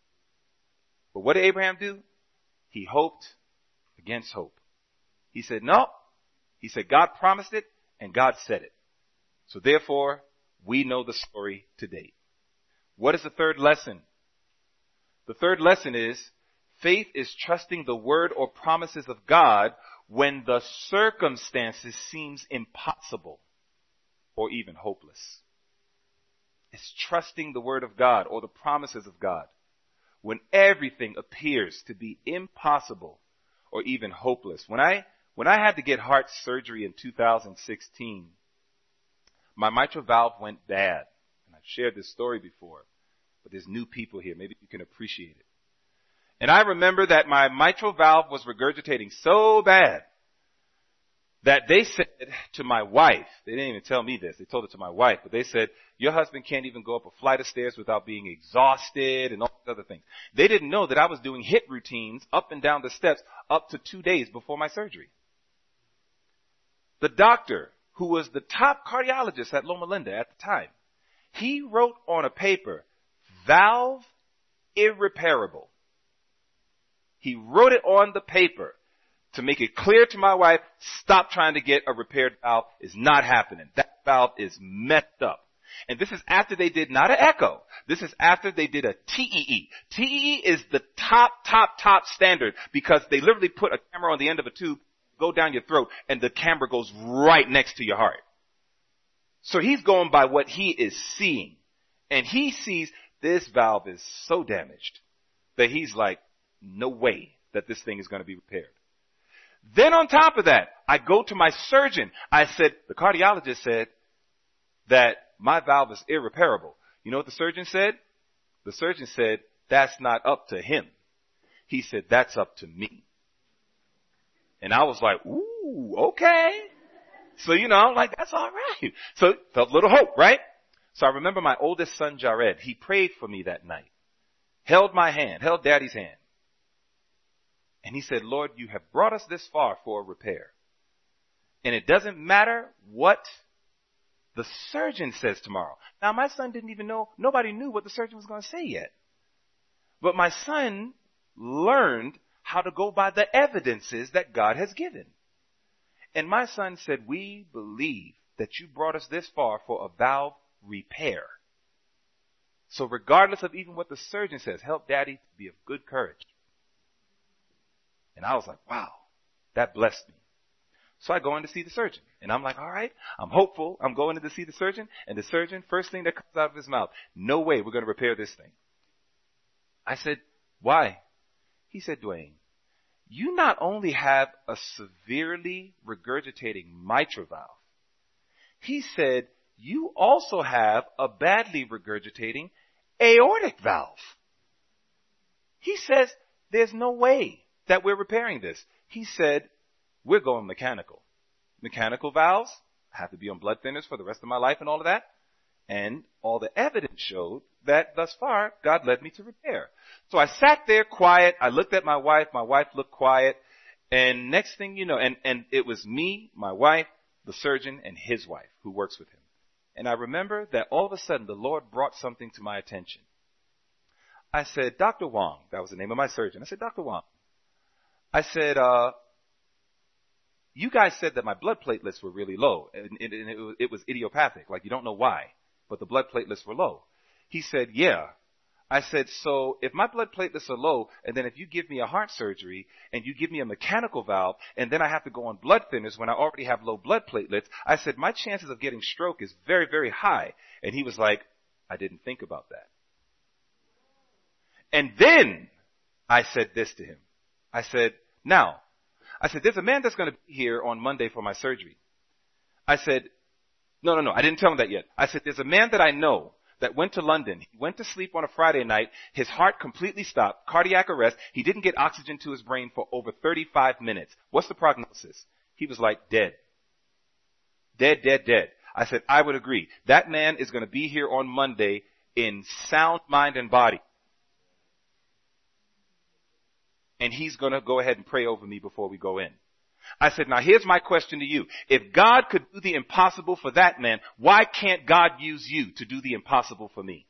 But what did Abraham do? He hoped against hope. He said, no. He said, God promised it and God said it. So therefore, we know the story to date. What is the third lesson? The third lesson is faith is trusting the word or promises of God when the circumstances seems impossible or even hopeless. It's trusting the word of God or the promises of God when everything appears to be impossible or even hopeless. When I, when I had to get heart surgery in two thousand sixteen, my mitral valve went bad. I've shared this story before, but there's new people here. Maybe you can appreciate it. And I remember that my mitral valve was regurgitating so bad that they said to my wife, they didn't even tell me this, they told it to my wife, but they said, your husband can't even go up a flight of stairs without being exhausted and all these other things. They didn't know that I was doing HIIT routines up and down the steps up to two days before my surgery. The doctor, who was the top cardiologist at Loma Linda at the time, he wrote on a paper, valve irreparable. He wrote it on the paper to make it clear to my wife, stop trying to get a repaired valve. It's not happening. That valve is messed up. And this is after they did not an echo. This is after they did a T E E. T E E is the top, top, top standard because they literally put a camera on the end of a tube, go down your throat, and the camera goes right next to your heart. So he's going by what he is seeing. And he sees this valve is so damaged that he's like, no way that this thing is going to be repaired. Then on top of that, I go to my surgeon. I said, the cardiologist said, that my valve is irreparable. You know what the surgeon said? The surgeon said, that's not up to him. He said, that's up to me. And I was like, ooh, okay. So, you know, I'm like, that's all right. So felt a little hope, right? So I remember my oldest son, Jared, he prayed for me that night, held my hand, held daddy's hand. And he said, Lord, you have brought us this far for a repair. And it doesn't matter what the surgeon says tomorrow. Now, my son didn't even know, nobody knew what the surgeon was going to say yet. But my son learned how to go by the evidences that God has given. And my son said, we believe that you brought us this far for a valve repair. So regardless of even what the surgeon says, help daddy to be of good courage. And I was like, wow, that blessed me. So I go in to see the surgeon. And I'm like, all right, I'm hopeful. I'm going in to see the surgeon. And the surgeon, first thing that comes out of his mouth, no way we're going to repair this thing. I said, why? He said, Dwayne, you not only have a severely regurgitating mitral valve, he said, you also have a badly regurgitating aortic valve. He says, there's no way that we're repairing this. He said, we're going mechanical. Mechanical valves have to be on blood thinners for the rest of my life and all of that. And all the evidence showed that thus far, God led me to repair. So I sat there quiet. I looked at my wife. My wife looked quiet. And next thing you know, and, and it was me, my wife, the surgeon, and his wife who works with him. And I remember that all of a sudden the Lord brought something to my attention. I said, Doctor Wong, that was the name of my surgeon. I said, Doctor Wong, I said, uh, you guys said that my blood platelets were really low, and it, and it, was, it was idiopathic, like you don't know why, but the blood platelets were low. He said, yeah. I said, so if my blood platelets are low, and then if you give me a heart surgery, and you give me a mechanical valve, and then I have to go on blood thinners when I already have low blood platelets, I said, my chances of getting stroke is very, very high. And he was like, I didn't think about that. And then I said this to him. I said, now, I said, there's a man that's going to be here on Monday for my surgery. I said, no, no, no, I didn't tell him that yet. I said, there's a man that I know that went to London. He went to sleep on a Friday night. His heart completely stopped, cardiac arrest. He didn't get oxygen to his brain for over thirty-five minutes. What's the prognosis? He was like, dead. Dead, dead, dead. I said, I would agree. That man is going to be here on Monday in sound mind and body. And he's going to go ahead and pray over me before we go in. I said, now here's my question to you. If God could do the impossible for that man, why can't God use you to do the impossible for me?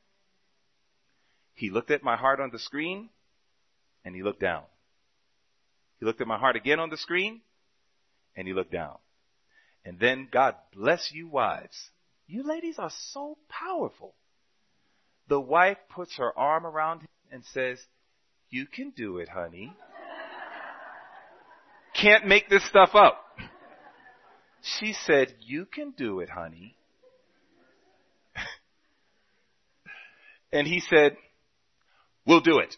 He looked at my heart on the screen and he looked down. He looked at my heart again on the screen and he looked down. And then, God bless you wives. You ladies are so powerful. The wife puts her arm around him and says, you can do it, honey. Can't make this stuff up. She said, you can do it, honey. And he said, we'll do it.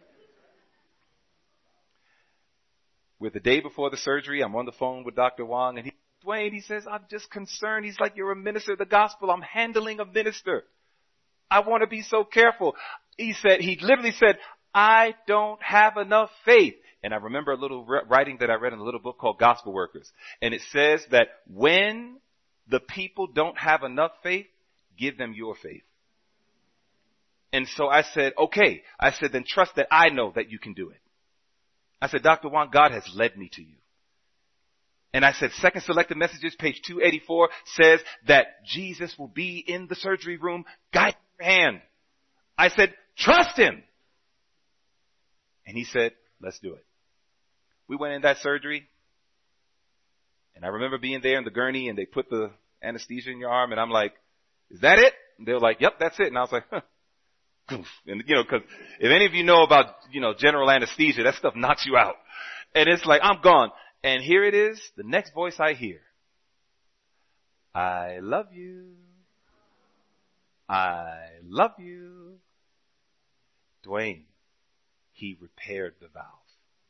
With the day before the surgery, I'm on the phone with Doctor Wong, and he, Dwayne, he says, I'm just concerned. He's like, you're a minister of the gospel. I'm handling a minister. I want to be so careful. He said, he literally said, I don't have enough faith. And I remember a little writing that I read in a little book called Gospel Workers. And it says that when the people don't have enough faith, give them your faith. And so I said, okay. I said, then trust that I know that you can do it. I said, Doctor Wong, God has led me to you. And I said, Second Selected Messages, page two eighty-four, says that Jesus will be in the surgery room, guide your hand. I said, trust him. And he said, let's do it. We went in that surgery, and I remember being there in the gurney, and they put the anesthesia in your arm, and I'm like, is that it? And they were like, yep, that's it. And I was like, huh. And, you know, because if any of you know about, you know, general anesthesia, that stuff knocks you out. And it's like, I'm gone. And here it is, the next voice I hear. I love you. I love you. Dwayne, he repaired the valve.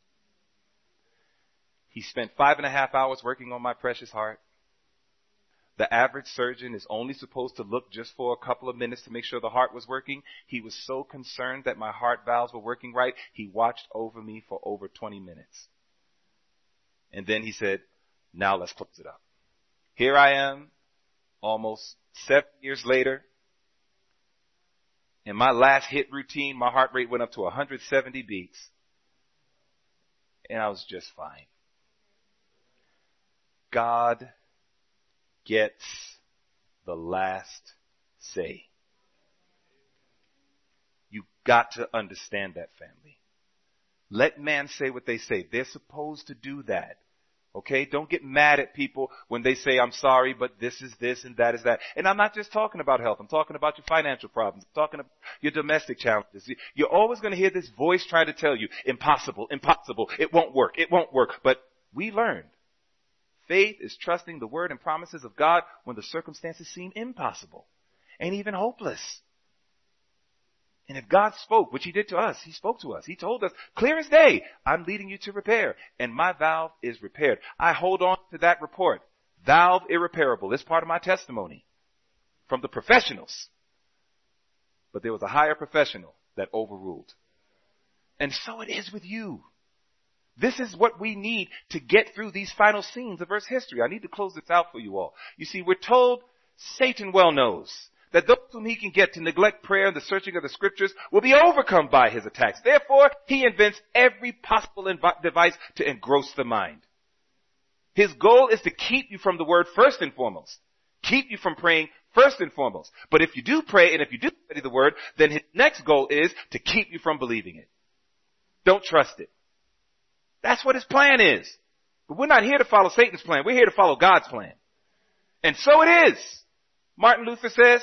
He spent five and a half hours working on my precious heart. the average surgeon is only supposed to look just for a couple of minutes to make sure the heart was working. He was so concerned that my heart valves were working right, he watched over me for over twenty minutes. And then he said, now let's close it up. Here I am, almost seven years later. In my last hit routine, my heart rate went up to one hundred seventy beats. And I was just fine. God gets the last say. You got to understand that, family. Let man say what they say. They're supposed to do that. Okay? Don't get mad at people when they say, I'm sorry, but this is this and that is that. And I'm not just talking about health. I'm talking about your financial problems. I'm talking about your domestic challenges. You're always going to hear this voice trying to tell you, impossible, impossible. It won't work. It won't work. But we learned. Faith is trusting the word and promises of God when the circumstances seem impossible and even hopeless. And if God spoke, which he did to us, he spoke to us. He told us, clear as day, I'm leading you to repair. And my valve is repaired. I hold on to that report. Valve irreparable. It's part of my testimony from the professionals. But there was a higher professional that overruled. And so it is with you. This is what we need to get through these final scenes of Earth's history. I need to close this out for you all. You see, we're told Satan well knows that those whom he can get to neglect prayer and the searching of the scriptures will be overcome by his attacks. Therefore, he invents every possible inv- device to engross the mind. His goal is to keep you from the word first and foremost. Keep you from praying first and foremost. But if you do pray and if you do study the word, then his next goal is to keep you from believing it. Don't trust it. That's what his plan is. But we're not here to follow Satan's plan. We're here to follow God's plan. And so it is. Martin Luther says,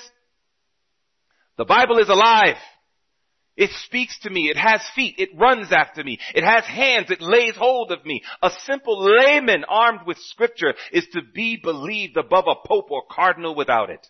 the Bible is alive. It speaks to me. It has feet. It runs after me. It has hands. It lays hold of me. A simple layman armed with scripture is to be believed above a pope or cardinal without it.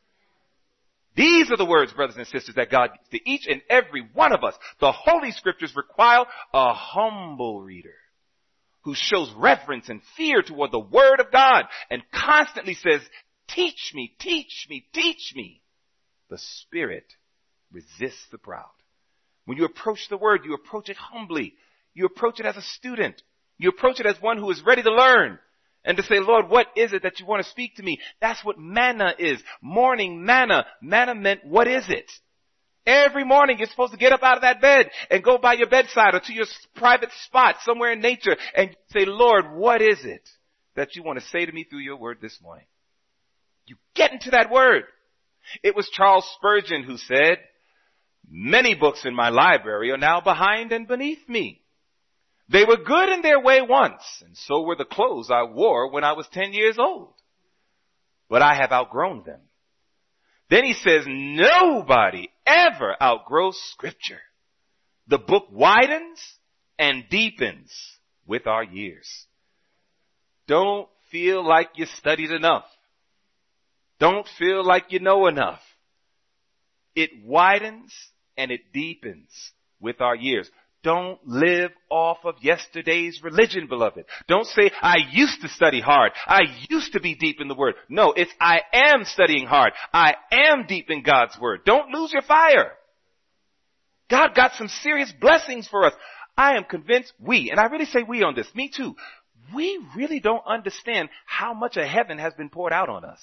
These are the words, brothers and sisters, that God gives to each and every one of us. The Holy Scriptures require a humble reader who shows reverence and fear toward the Word of God and constantly says, teach me, teach me, teach me. The Spirit resists the proud. When you approach the Word, you approach it humbly. You approach it as a student. You approach it as one who is ready to learn. And to say, Lord, what is it that you want to speak to me? That's what manna is. Morning manna. Manna meant, what is it? Every morning you're supposed to get up out of that bed and go by your bedside or to your private spot somewhere in nature and say, Lord, what is it that you want to say to me through your word this morning? You get into that word. It was Charles Spurgeon who said, many books in my library are now behind and beneath me. They were good in their way once, and so were the clothes I wore when I was ten years old. But I have outgrown them. Then he says, nobody ever outgrows Scripture. The book widens and deepens with our years. Don't feel like you studied enough. Don't feel like you know enough. It widens and it deepens with our years. Don't live off of yesterday's religion, beloved. Don't say, I used to study hard. I used to be deep in the Word. No, it's I am studying hard. I am deep in God's Word. Don't lose your fire. God got some serious blessings for us. I am convinced we, and I really say we on this, me too, we really don't understand how much of heaven has been poured out on us.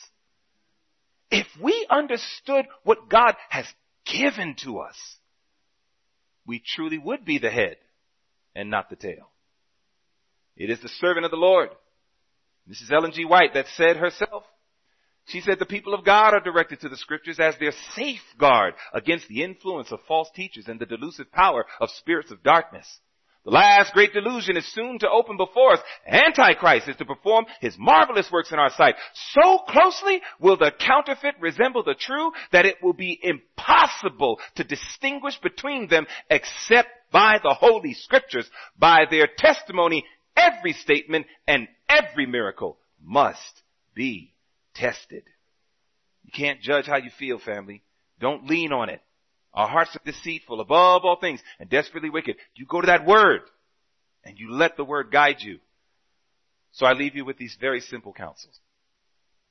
If we understood what God has given to us, we truly would be the head and not the tail. It is the servant of the Lord, Missus Ellen G. White, that said herself, she said the people of God are directed to the scriptures as their safeguard against the influence of false teachers and the delusive power of spirits of darkness. The last great delusion is soon to open before us. Antichrist is to perform his marvelous works in our sight. So closely will the counterfeit resemble the true that it will be impossible to distinguish between them except by the Holy Scriptures. By their testimony, every statement and every miracle must be tested. You can't judge how you feel, family. Don't lean on it. Our hearts are deceitful above all things and desperately wicked. You go to that word and you let the word guide you. So I leave you with these very simple counsels.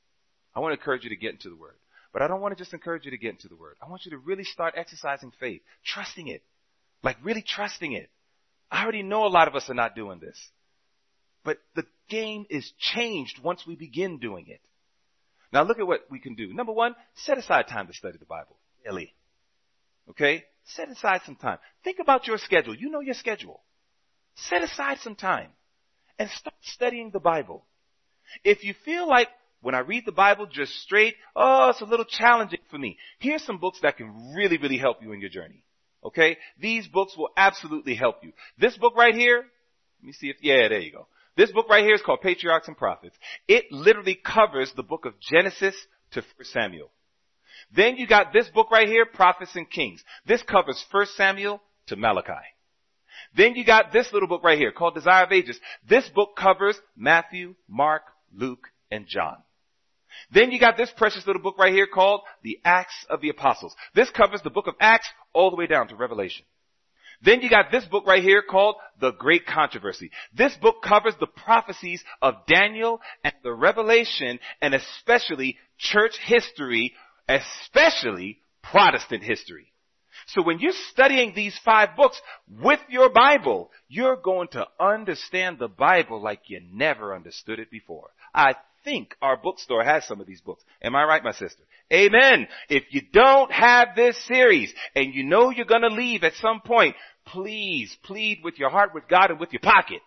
I want to encourage you to get into the Word. But I don't want to just encourage you to get into the Word. I want you to really start exercising faith, trusting it, like really trusting it. I already know a lot of us are not doing this. But the game is changed once we begin doing it. Now look at what we can do. Number one, set aside time to study the Bible daily. Okay? Set aside some time. Think about your schedule. You know your schedule. Set aside some time and start studying the Bible. If you feel like when I read the Bible just straight, oh, it's a little challenging for me, here's some books that can really, really help you in your journey. Okay? These books will absolutely help you. This book right here, let me see if, yeah, there you go. This book right here is called Patriarchs and Prophets. It literally covers the book of Genesis to First Samuel. Then you got this book right here, Prophets and Kings. This covers First Samuel to Malachi. Then you got this little book right here called Desire of Ages. This book covers Matthew, Mark, Luke, and John. Then you got this precious little book right here called the Acts of the Apostles. This covers the book of Acts all the way down to Revelation. Then you got this book right here called The Great Controversy. This book covers the prophecies of Daniel and the Revelation, and especially church history, especially Protestant history. So when you're studying these five books with your Bible, you're going to understand the Bible like you never understood it before. I think our bookstore has some of these books. Am I right, my sister? Amen. If you don't have this series and you know you're going to leave at some point, please plead with your heart, with God, and with your pocket.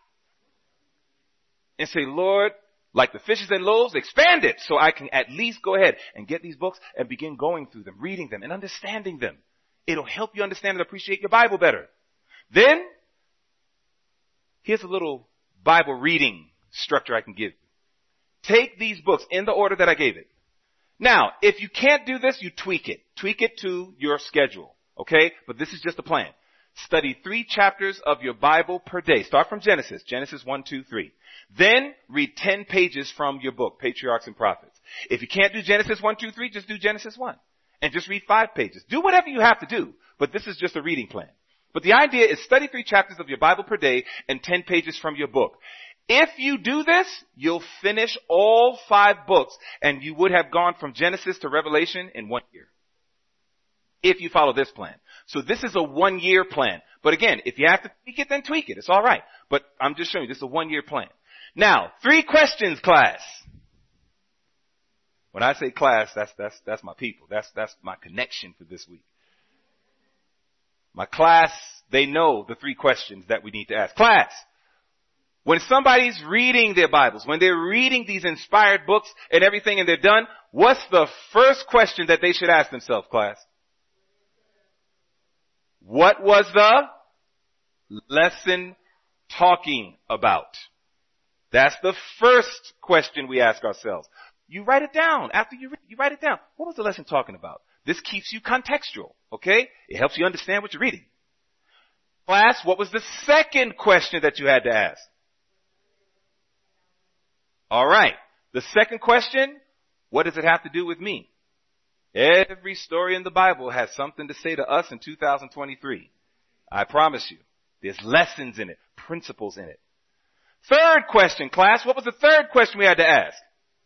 And say, Lord, like the fishes and loaves, expand it so I can at least go ahead and get these books and begin going through them, reading them, and understanding them. It'll help you understand and appreciate your Bible better. Then, here's a little Bible reading structure I can give you. Take these books in the order that I gave it. Now, if you can't do this, you tweak it. Tweak it to your schedule. Okay? But this is just a plan. Study three chapters of your Bible per day. Start from Genesis. Genesis one, two, three. Then read ten pages from your book, Patriarchs and Prophets. If you can't do Genesis one, two, three, just do Genesis one. And just read five pages. Do whatever you have to do. But this is just a reading plan. But the idea is study three chapters of your Bible per day and ten pages from your book. If you do this, you'll finish all five books and you would have gone from Genesis to Revelation in one year. If you follow this plan. So this is a one year plan. But again, if you have to tweak it, then tweak it. It's alright. But I'm just showing you this is a one year plan. Now, three questions, class. When I say class, that's, that's, that's my people. That's, that's my connection for this week. My class, they know the three questions that we need to ask. Class, when somebody's reading their Bibles, when they're reading these inspired books and everything and they're done, what's the first question that they should ask themselves, class? What was the lesson talking about? That's the first question we ask ourselves. You write it down. After you read, you write it down. What was the lesson talking about? This keeps you contextual, okay? It helps you understand what you're reading. Class, what was the second question that you had to ask? All right. The second question, what does it have to do with me? Every story in the Bible has something to say to us in two thousand twenty-three. I promise you. There's lessons in it, principles in it. Third question, class. What was the third question we had to ask?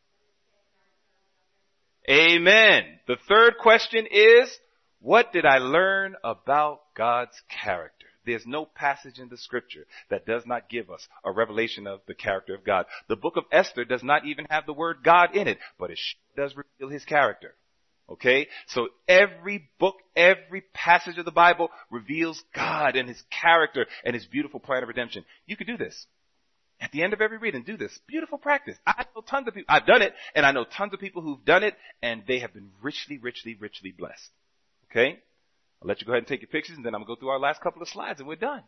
Amen. The third question is, what did I learn about God's character? There's no passage in the scripture that does not give us a revelation of the character of God. The book of Esther does not even have the word God in it, but it does reveal his character. Okay? So every book, every passage of the Bible reveals God and his character and his beautiful plan of redemption. You could do this. At the end of every reading, do this. Beautiful practice. I know tons of people, I've done it, and I know tons of people who've done it, and they have been richly, richly, richly blessed. Okay? I'll let you go ahead and take your pictures, and then I'm going to go through our last couple of slides, and we're done.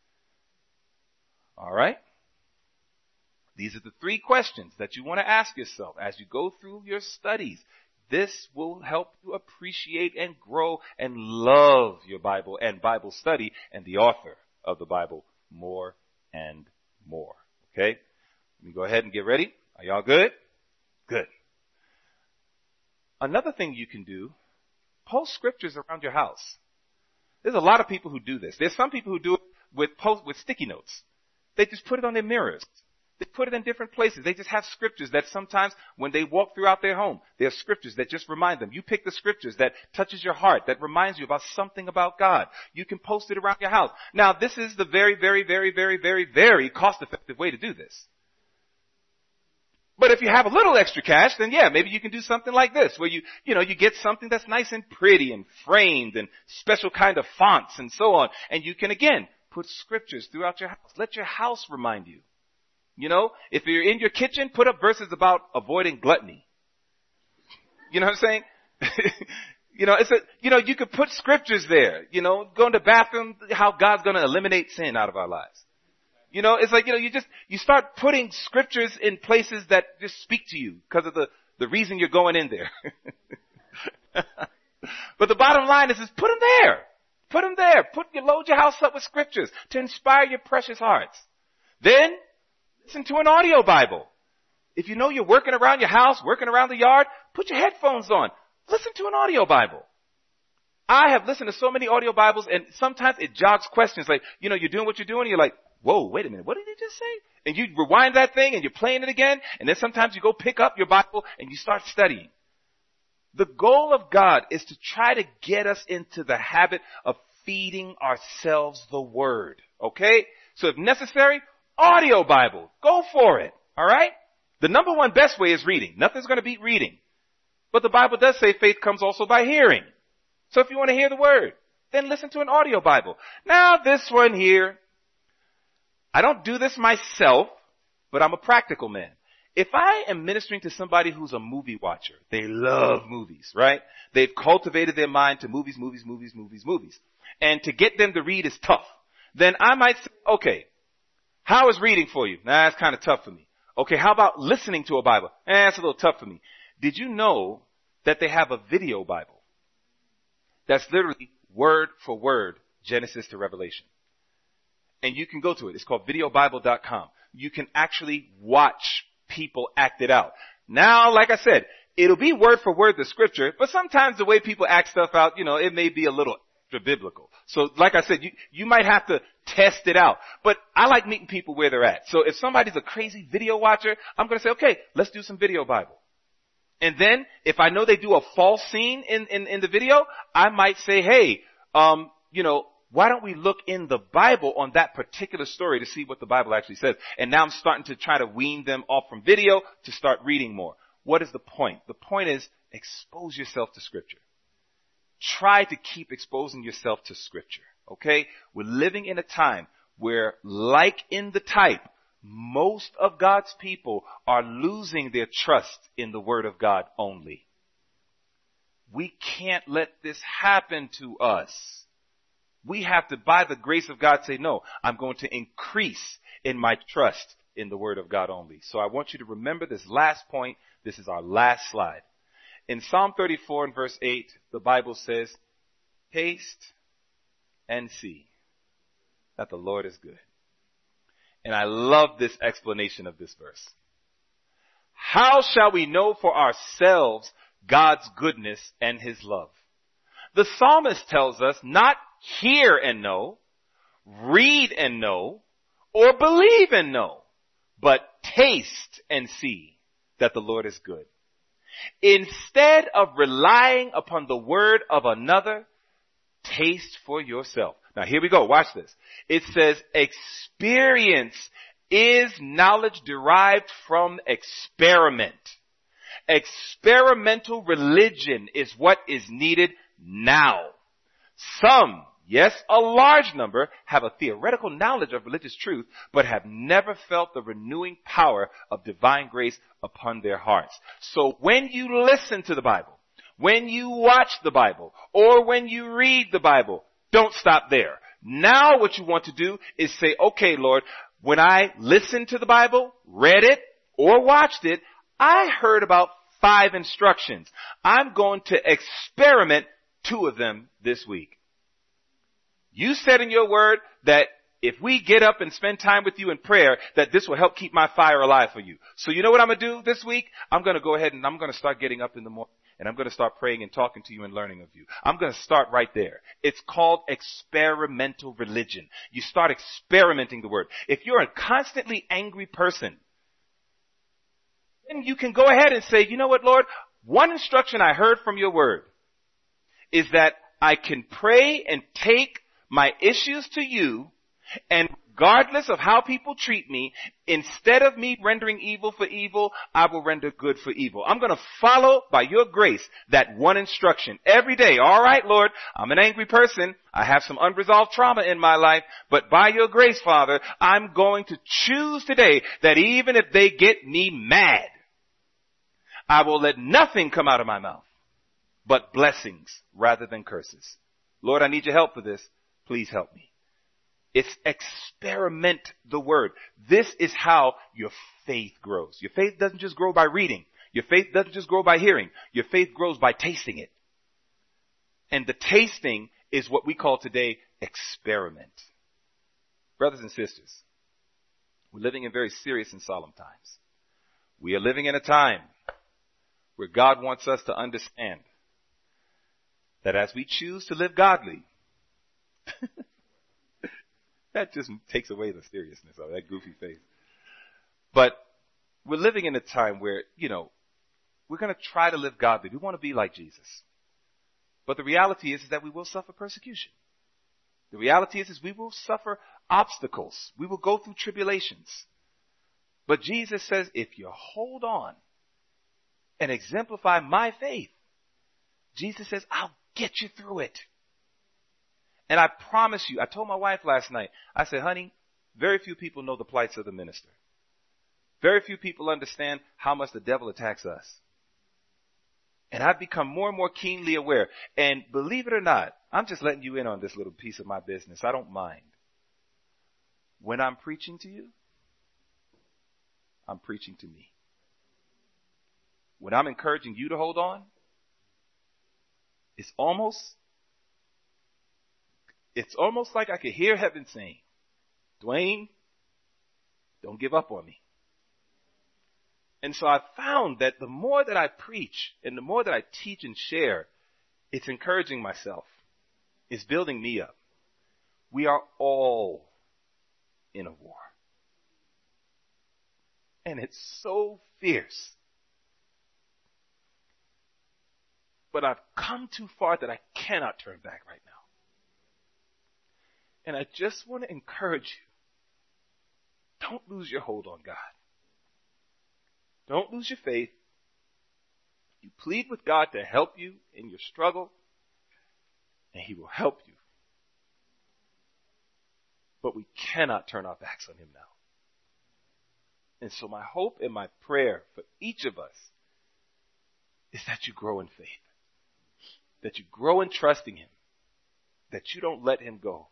All right? These are the three questions that you want to ask yourself as you go through your studies. This will help you appreciate and grow and love your Bible and Bible study and the author of the Bible more and more. Okay? Let me go ahead and get ready. Are y'all good? Good. Another thing you can do, post scriptures around your house. There's a lot of people who do this. There's some people who do it with post, with sticky notes. They just put it on their mirrors. They put it in different places. They just have scriptures that sometimes when they walk throughout their home, there are scriptures that just remind them. You pick the scriptures that touches your heart, that reminds you about something about God. You can post it around your house. Now, this is the very, very, very, very, very, very cost-effective way to do this. But if you have a little extra cash, then yeah, maybe you can do something like this, where you, you know, you get something that's nice and pretty and framed and special kind of fonts and so on. And you can, again, put scriptures throughout your house. Let your house remind you. You know, if you're in your kitchen, put up verses about avoiding gluttony. You know what I'm saying? You know, it's a, you know, you could put scriptures there. You know, go in the bathroom, how God's going to eliminate sin out of our lives. You know, it's like, you know, you just, you start putting scriptures in places that just speak to you because of the, the reason you're going in there. But the bottom line is, is put them there. Put them there. Put, you load your house up with scriptures to inspire your precious hearts. Then, listen to an audio Bible. If you know you're working around your house, working around the yard, put your headphones on. Listen to an audio Bible. I have listened to so many audio Bibles, and sometimes it jogs questions like, you know, you're doing what you're doing, and you're like, whoa, wait a minute, what did he just say? And you rewind that thing, and you're playing it again, and then sometimes you go pick up your Bible, and you start studying. The goal of God is to try to get us into the habit of feeding ourselves the Word, okay? So if necessary, audio Bible. Go for it. All right? The number one best way is reading. Nothing's going to beat reading. But the Bible does say faith comes also by hearing. So if you want to hear the word, then listen to an audio Bible. Now this one here, I don't do this myself, but I'm a practical man. If I am ministering to somebody who's a movie watcher, they love movies, right? They've cultivated their mind to movies, movies, movies, movies, movies. And to get them to read is tough. Then I might say, okay, how is reading for you? Nah, that's kind of tough for me. Okay, how about listening to a Bible? Eh, that's a little tough for me. Did you know that they have a video Bible? That's literally word for word, Genesis to Revelation. And you can go to it. It's called video bible dot com. You can actually watch people act it out. Now, like I said, it'll be word for word the scripture, but sometimes the way people act stuff out, you know, it may be a little extra biblical. So like I said, you, you might have to test it out. But I like meeting people where they're at. So if somebody's a crazy video watcher, I'm going to say, okay, let's do some video Bible. And then if I know they do a false scene in, in, in the video, I might say, hey, um, you know, why don't we look in the Bible on that particular story to see what the Bible actually says? And now I'm starting to try to wean them off from video to start reading more. What is the point? The point is expose yourself to Scripture. Try to keep exposing yourself to Scripture, okay? We're living in a time where, like in the type, most of God's people are losing their trust in the Word of God only. We can't let this happen to us. We have to, by the grace of God, say, no, I'm going to increase in my trust in the Word of God only. So I want you to remember this last point. This is our last slide. In Psalm thirty-four and verse eight, the Bible says, taste and see that the Lord is good. And I love this explanation of this verse. How shall we know for ourselves God's goodness and His love? The psalmist tells us not hear and know, read and know, or believe and know, but taste and see that the Lord is good. Instead of relying upon the word of another, taste for yourself. Now here we go. Watch this. It says experience is knowledge derived from experiment. Experimental religion is what is needed now. Some, yes, a large number, have a theoretical knowledge of religious truth, but have never felt the renewing power of divine grace upon their hearts. So when you listen to the Bible, when you watch the Bible, or when you read the Bible, don't stop there. Now what you want to do is say, okay, Lord, when I listened to the Bible, read it, or watched it, I heard about five instructions. I'm going to experiment two of them this week. You said in your word that if we get up and spend time with you in prayer, that this will help keep my fire alive for you. So you know what I'm going to do this week? I'm going to go ahead and I'm going to start getting up in the morning and I'm going to start praying and talking to you and learning of you. I'm going to start right there. It's called experimental religion. You start experimenting the word. If you're a constantly angry person, then you can go ahead and say, you know what, Lord? One instruction I heard from your word is that I can pray and take my issues to you, and regardless of how people treat me, instead of me rendering evil for evil, I will render good for evil. I'm going to follow by your grace that one instruction every day. All right, Lord, I'm an angry person. I have some unresolved trauma in my life, but by your grace, Father, I'm going to choose today that even if they get me mad, I will let nothing come out of my mouth but blessings rather than curses. Lord, I need your help for this. Please help me. It's experiment the word. This is how your faith grows. Your faith doesn't just grow by reading. Your faith doesn't just grow by hearing. Your faith grows by tasting it. And the tasting is what we call today experiment. Brothers and sisters, we're living in very serious and solemn times. We are living in a time where God wants us to understand that as we choose to live godly, that just takes away the seriousness of that goofy face. But we're living in a time where, you know, we're going to try to live godly. We want to be like Jesus. But the reality is, is that we will suffer persecution. The reality is, is we will suffer obstacles. We will go through tribulations. But Jesus says, if you hold on and exemplify my faith, Jesus says, I'll get you through it. And I promise you, I told my wife last night, I said, honey, very few people know the plights of the minister. Very few people understand how much the devil attacks us. And I've become more and more keenly aware. And believe it or not, I'm just letting you in on this little piece of my business. I don't mind. When I'm preaching to you, I'm preaching to me. When I'm encouraging you to hold on, it's almost It's almost like I could hear heaven saying, Dwayne, don't give up on me. And so I found that the more that I preach and the more that I teach and share, it's encouraging myself. It's building me up. We are all in a war. And it's so fierce. But I've come too far that I cannot turn back right now. And I just want to encourage you. Don't lose your hold on God. Don't lose your faith. You plead with God to help you in your struggle, and He will help you. But we cannot turn our backs on Him now. And so my hope and my prayer for each of us is that you grow in faith. That you grow in trusting Him. That you don't let Him go.